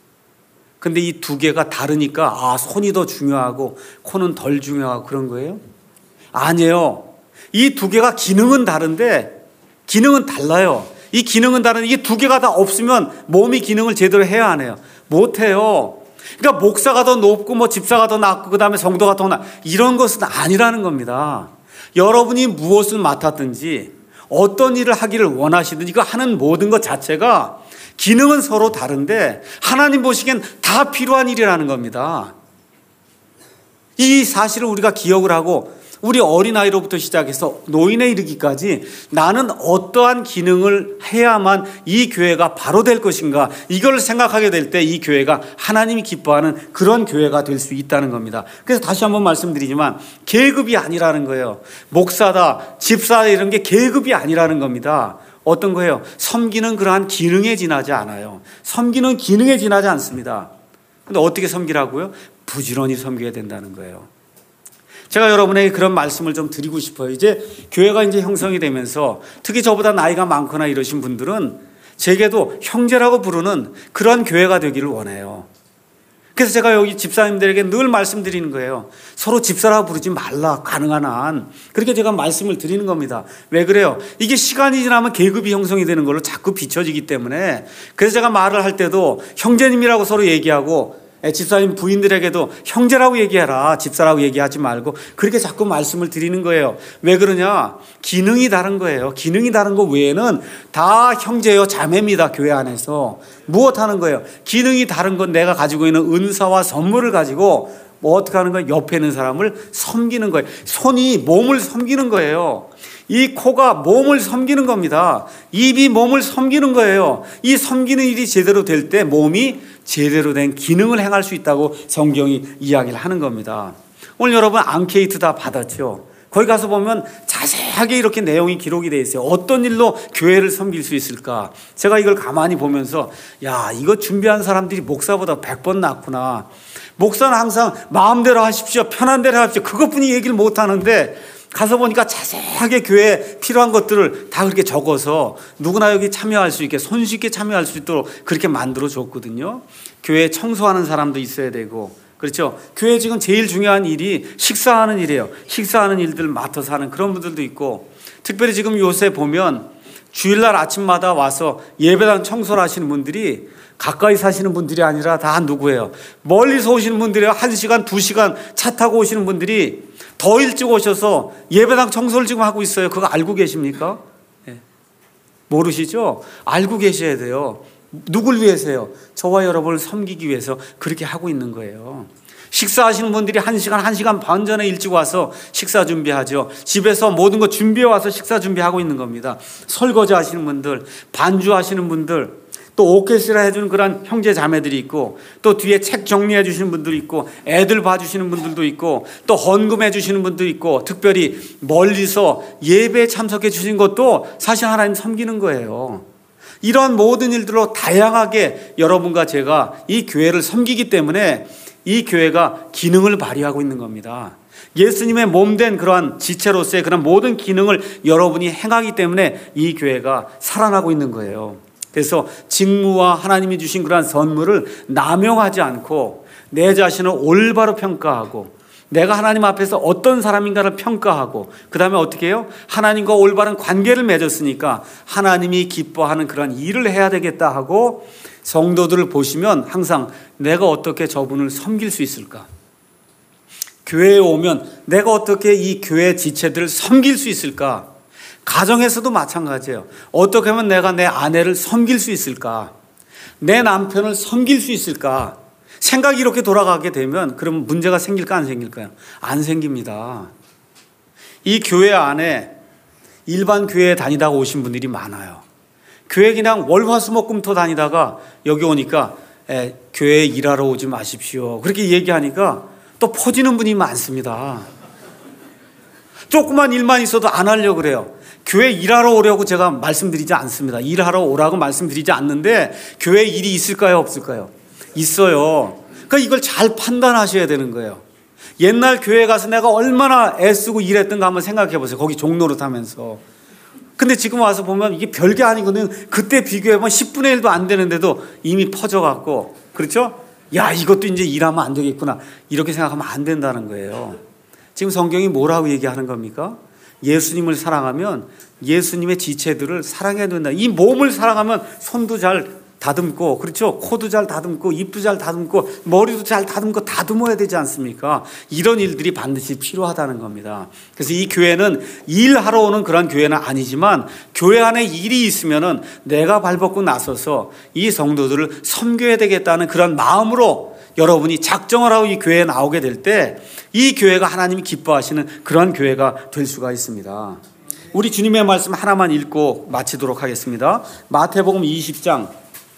근데 이 두 개가 다르니까 아, 손이 더 중요하고 코는 덜 중요하고 그런 거예요? 아니에요. 이 두 개가 기능은 다른데 기능은 달라요. 이 기능은 다른데 이 두 개가 다 없으면 몸이 기능을 제대로 해야 하네요. 못해요. 그러니까 목사가 더 높고 뭐 집사가 더 낫고 그다음에 성도가 더 낫 이런 것은 아니라는 겁니다. 여러분이 무엇을 맡았든지 어떤 일을 하기를 원하시든지 이거 하는 모든 것 자체가 기능은 서로 다른데 하나님 보시기엔 다 필요한 일이라는 겁니다. 이 사실을 우리가 기억을 하고 우리 어린아이로부터 시작해서 노인에 이르기까지 나는 어떠한 기능을 해야만 이 교회가 바로 될 것인가, 이걸 생각하게 될 때 이 교회가 하나님이 기뻐하는 그런 교회가 될 수 있다는 겁니다. 그래서 다시 한번 말씀드리지만 계급이 아니라는 거예요. 목사다, 집사다 이런 게 계급이 아니라는 겁니다. 어떤 거예요? 섬기는 그러한 기능에 지나지 않아요. 섬기는 기능에 지나지 않습니다. 근데 어떻게 섬기라고요? 부지런히 섬겨야 된다는 거예요. 제가 여러분에게 그런 말씀을 좀 드리고 싶어요. 이제 교회가 이제 형성이 되면서 특히 저보다 나이가 많거나 이러신 분들은 제게도 형제라고 부르는 그런 교회가 되기를 원해요. 그래서 제가 여기 집사님들에게 늘 말씀드리는 거예요. 서로 집사라고 부르지 말라, 가능한 한. 그렇게 제가 말씀을 드리는 겁니다. 왜 그래요? 이게 시간이 지나면 계급이 형성이 되는 걸로 자꾸 비춰지기 때문에. 그래서 제가 말을 할 때도 형제님이라고 서로 얘기하고, 집사님 부인들에게도 형제라고 얘기해라, 집사라고 얘기하지 말고, 그렇게 자꾸 말씀을 드리는 거예요. 왜 그러냐? 기능이 다른 거예요. 기능이 다른 거 외에는 다 형제요 자매입니다. 교회 안에서. 무엇 하는 거예요? 기능이 다른 건 내가 가지고 있는 은사와 선물을 가지고 뭐 어떻게 하는 거예요? 옆에 있는 사람을 섬기는 거예요. 손이 몸을 섬기는 거예요. 이 코가 몸을 섬기는 겁니다. 입이 몸을 섬기는 거예요. 이 섬기는 일이 제대로 될 때 몸이 제대로 된 기능을 행할 수 있다고 성경이 이야기를 하는 겁니다. 오늘 여러분 앙케이트 다 받았죠? 거기 가서 보면 자세하게 이렇게 내용이 기록이 되어 있어요. 어떤 일로 교회를 섬길 수 있을까? 제가 이걸 가만히 보면서 야, 이거 준비한 사람들이 목사보다 백 번 낫구나. 목사는 항상 마음대로 하십시오, 편한 대로 하십시오, 그것뿐이 얘기를 못하는데 가서 보니까 자세하게 교회에 필요한 것들을 다 그렇게 적어서 누구나 여기 참여할 수 있게, 손쉽게 참여할 수 있도록 그렇게 만들어 줬거든요. 교회 청소하는 사람도 있어야 되고, 그렇죠? 교회 지금 제일 중요한 일이 식사하는 일이에요. 식사하는 일들 맡아서 하는 그런 분들도 있고, 특별히 지금 요새 보면 주일날 아침마다 와서 예배당 청소를 하시는 분들이 가까이 사시는 분들이 아니라 다 누구예요? 멀리서 오시는 분들이에요. 한 시간, 두 시간 차 타고 오시는 분들이 더 일찍 오셔서 예배당 청소를 지금 하고 있어요. 그거 알고 계십니까? 네. 모르시죠? 알고 계셔야 돼요. 누굴 위해서요? 저와 여러분을 섬기기 위해서 그렇게 하고 있는 거예요. 식사하시는 분들이 한 시간, 한 시간 반 전에 일찍 와서 식사 준비하죠. 집에서 모든 거 준비해 와서 식사 준비하고 있는 겁니다. 설거지 하시는 분들, 반주하시는 분들, 또 오케스트라 해주는 그런 형제 자매들이 있고, 또 뒤에 책 정리해 주시는 분들이 있고, 애들 봐주시는 분들도 있고, 또 헌금해 주시는 분도 있고, 특별히 멀리서 예배에 참석해 주신 것도 사실 하나님 섬기는 거예요. 이런 모든 일들로 다양하게 여러분과 제가 이 교회를 섬기기 때문에 이 교회가 기능을 발휘하고 있는 겁니다. 예수님의 몸된 그러한 지체로서의 그런 모든 기능을 여러분이 행하기 때문에 이 교회가 살아나고 있는 거예요. 그래서 직무와 하나님이 주신 그러한 선물을 남용하지 않고 내 자신을 올바로 평가하고, 내가 하나님 앞에서 어떤 사람인가를 평가하고, 그 다음에 어떻게 해요? 하나님과 올바른 관계를 맺었으니까 하나님이 기뻐하는 그런 일을 해야 되겠다 하고, 성도들을 보시면 항상 내가 어떻게 저분을 섬길 수 있을까? 교회에 오면 내가 어떻게 이 교회 지체들을 섬길 수 있을까? 가정에서도 마찬가지예요. 어떻게 하면 내가 내 아내를 섬길 수 있을까? 내 남편을 섬길 수 있을까? 생각이 이렇게 돌아가게 되면 그럼 문제가 생길까 안 생길까요? 안 생깁니다. 이 교회 안에 일반 교회에 다니다가 오신 분들이 많아요. 교회 그냥 월화수목금토 다니다가 여기 오니까 에, 교회에 일하러 오지 마십시오, 그렇게 얘기하니까 또 퍼지는 분이 많습니다. 조그만 일만 있어도 안 하려고 그래요. 교회 일하러 오려고 제가 말씀드리지 않습니다. 일하러 오라고 말씀드리지 않는데 교회 일이 있을까요, 없을까요? 있어요. 그러니까 이걸 잘 판단하셔야 되는 거예요. 옛날 교회 가서 내가 얼마나 애쓰고 일했던가 한번 생각해 보세요. 거기 종로를 하면서. 근데 지금 와서 보면 이게 별게 아니거든요. 그때 비교해보면 십분의 일도 안 되는데도 이미 퍼져갖고, 그렇죠? 야, 이것도 이제 일하면 안 되겠구나, 이렇게 생각하면 안 된다는 거예요. 지금 성경이 뭐라고 얘기하는 겁니까? 예수님을 사랑하면 예수님의 지체들을 사랑해야 된다. 이 몸을 사랑하면 손도 잘 다듬고, 그렇죠? 코도 잘 다듬고, 입도 잘 다듬고, 머리도 잘 다듬고, 다듬어야 되지 않습니까? 이런 일들이 반드시 필요하다는 겁니다. 그래서 이 교회는 일하러 오는 그런 교회는 아니지만, 교회 안에 일이 있으면은 내가 발벗고 나서서 이 성도들을 섬겨야 되겠다는 그런 마음으로 여러분이 작정을 하고 이 교회에 나오게 될 때 이 교회가 하나님이 기뻐하시는 그런 교회가 될 수가 있습니다. 우리 주님의 말씀 하나만 읽고 마치도록 하겠습니다. 마태복음 이십 장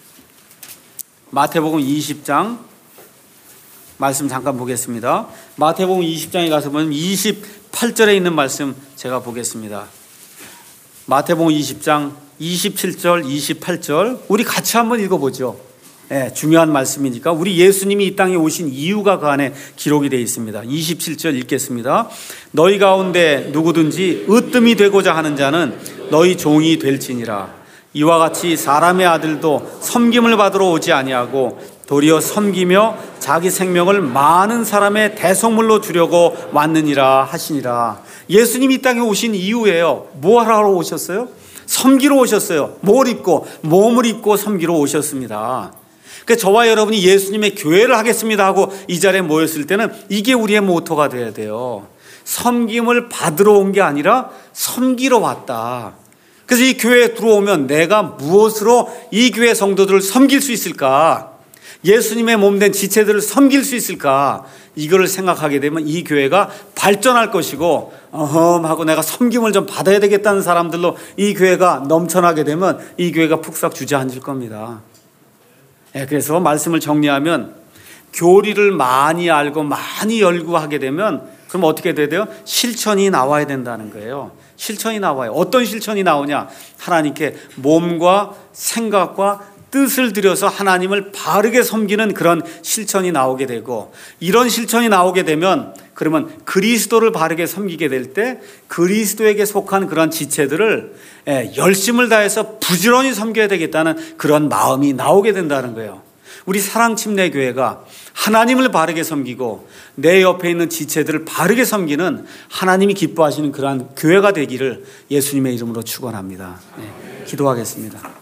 마태복음 이십 장 말씀 잠깐 보겠습니다. 마태복음 이십 장에 가서 보면 이십팔 절에 있는 말씀 제가 보겠습니다. 마태복음 이십 장 이십칠 절 이십팔 절 우리 같이 한번 읽어보죠. 네, 중요한 말씀이니까 우리 예수님이 이 땅에 오신 이유가 그 안에 기록이 되어 있습니다. 이십칠 절 읽겠습니다. 너희 가운데 누구든지 으뜸이 되고자 하는 자는 너희 종이 될지니라. 이와 같이 사람의 아들도 섬김을 받으러 오지 아니하고 도리어 섬기며 자기 생명을 많은 사람의 대속물로 주려고 왔느니라 하시니라. 예수님이 이 땅에 오신 이유예요. 뭐 하러 오셨어요? 섬기러 오셨어요. 뭘 입고 몸을 입고 섬기러 오셨습니다. 그러니까 저와 여러분이 예수님의 교회를 하겠습니다 하고 이 자리에 모였을 때는 이게 우리의 모토가 돼야 돼요. 섬김을 받으러 온 게 아니라 섬기러 왔다. 그래서 이 교회에 들어오면 내가 무엇으로 이 교회 성도들을 섬길 수 있을까? 예수님의 몸된 지체들을 섬길 수 있을까? 이거를 생각하게 되면 이 교회가 발전할 것이고 어흠 하고 내가 섬김을 좀 받아야 되겠다는 사람들로 이 교회가 넘쳐나게 되면 이 교회가 푹싹 주저앉을 겁니다. 네, 그래서 말씀을 정리하면 교리를 많이 알고 많이 열구하게 되면 그럼 어떻게 돼야 돼요? 실천이 나와야 된다는 거예요. 실천이 나와요. 어떤 실천이 나오냐? 하나님께 몸과 생각과 뜻을 들여서 하나님을 바르게 섬기는 그런 실천이 나오게 되고 이런 실천이 나오게 되면 그러면 그리스도를 바르게 섬기게 될 때 그리스도에게 속한 그런 지체들을 열심을 다해서 부지런히 섬겨야 되겠다는 그런 마음이 나오게 된다는 거예요. 우리 사랑침례교회가 하나님을 바르게 섬기고 내 옆에 있는 지체들을 바르게 섬기는 하나님이 기뻐하시는 그러한 교회가 되기를 예수님의 이름으로 축원합니다. 네, 기도하겠습니다.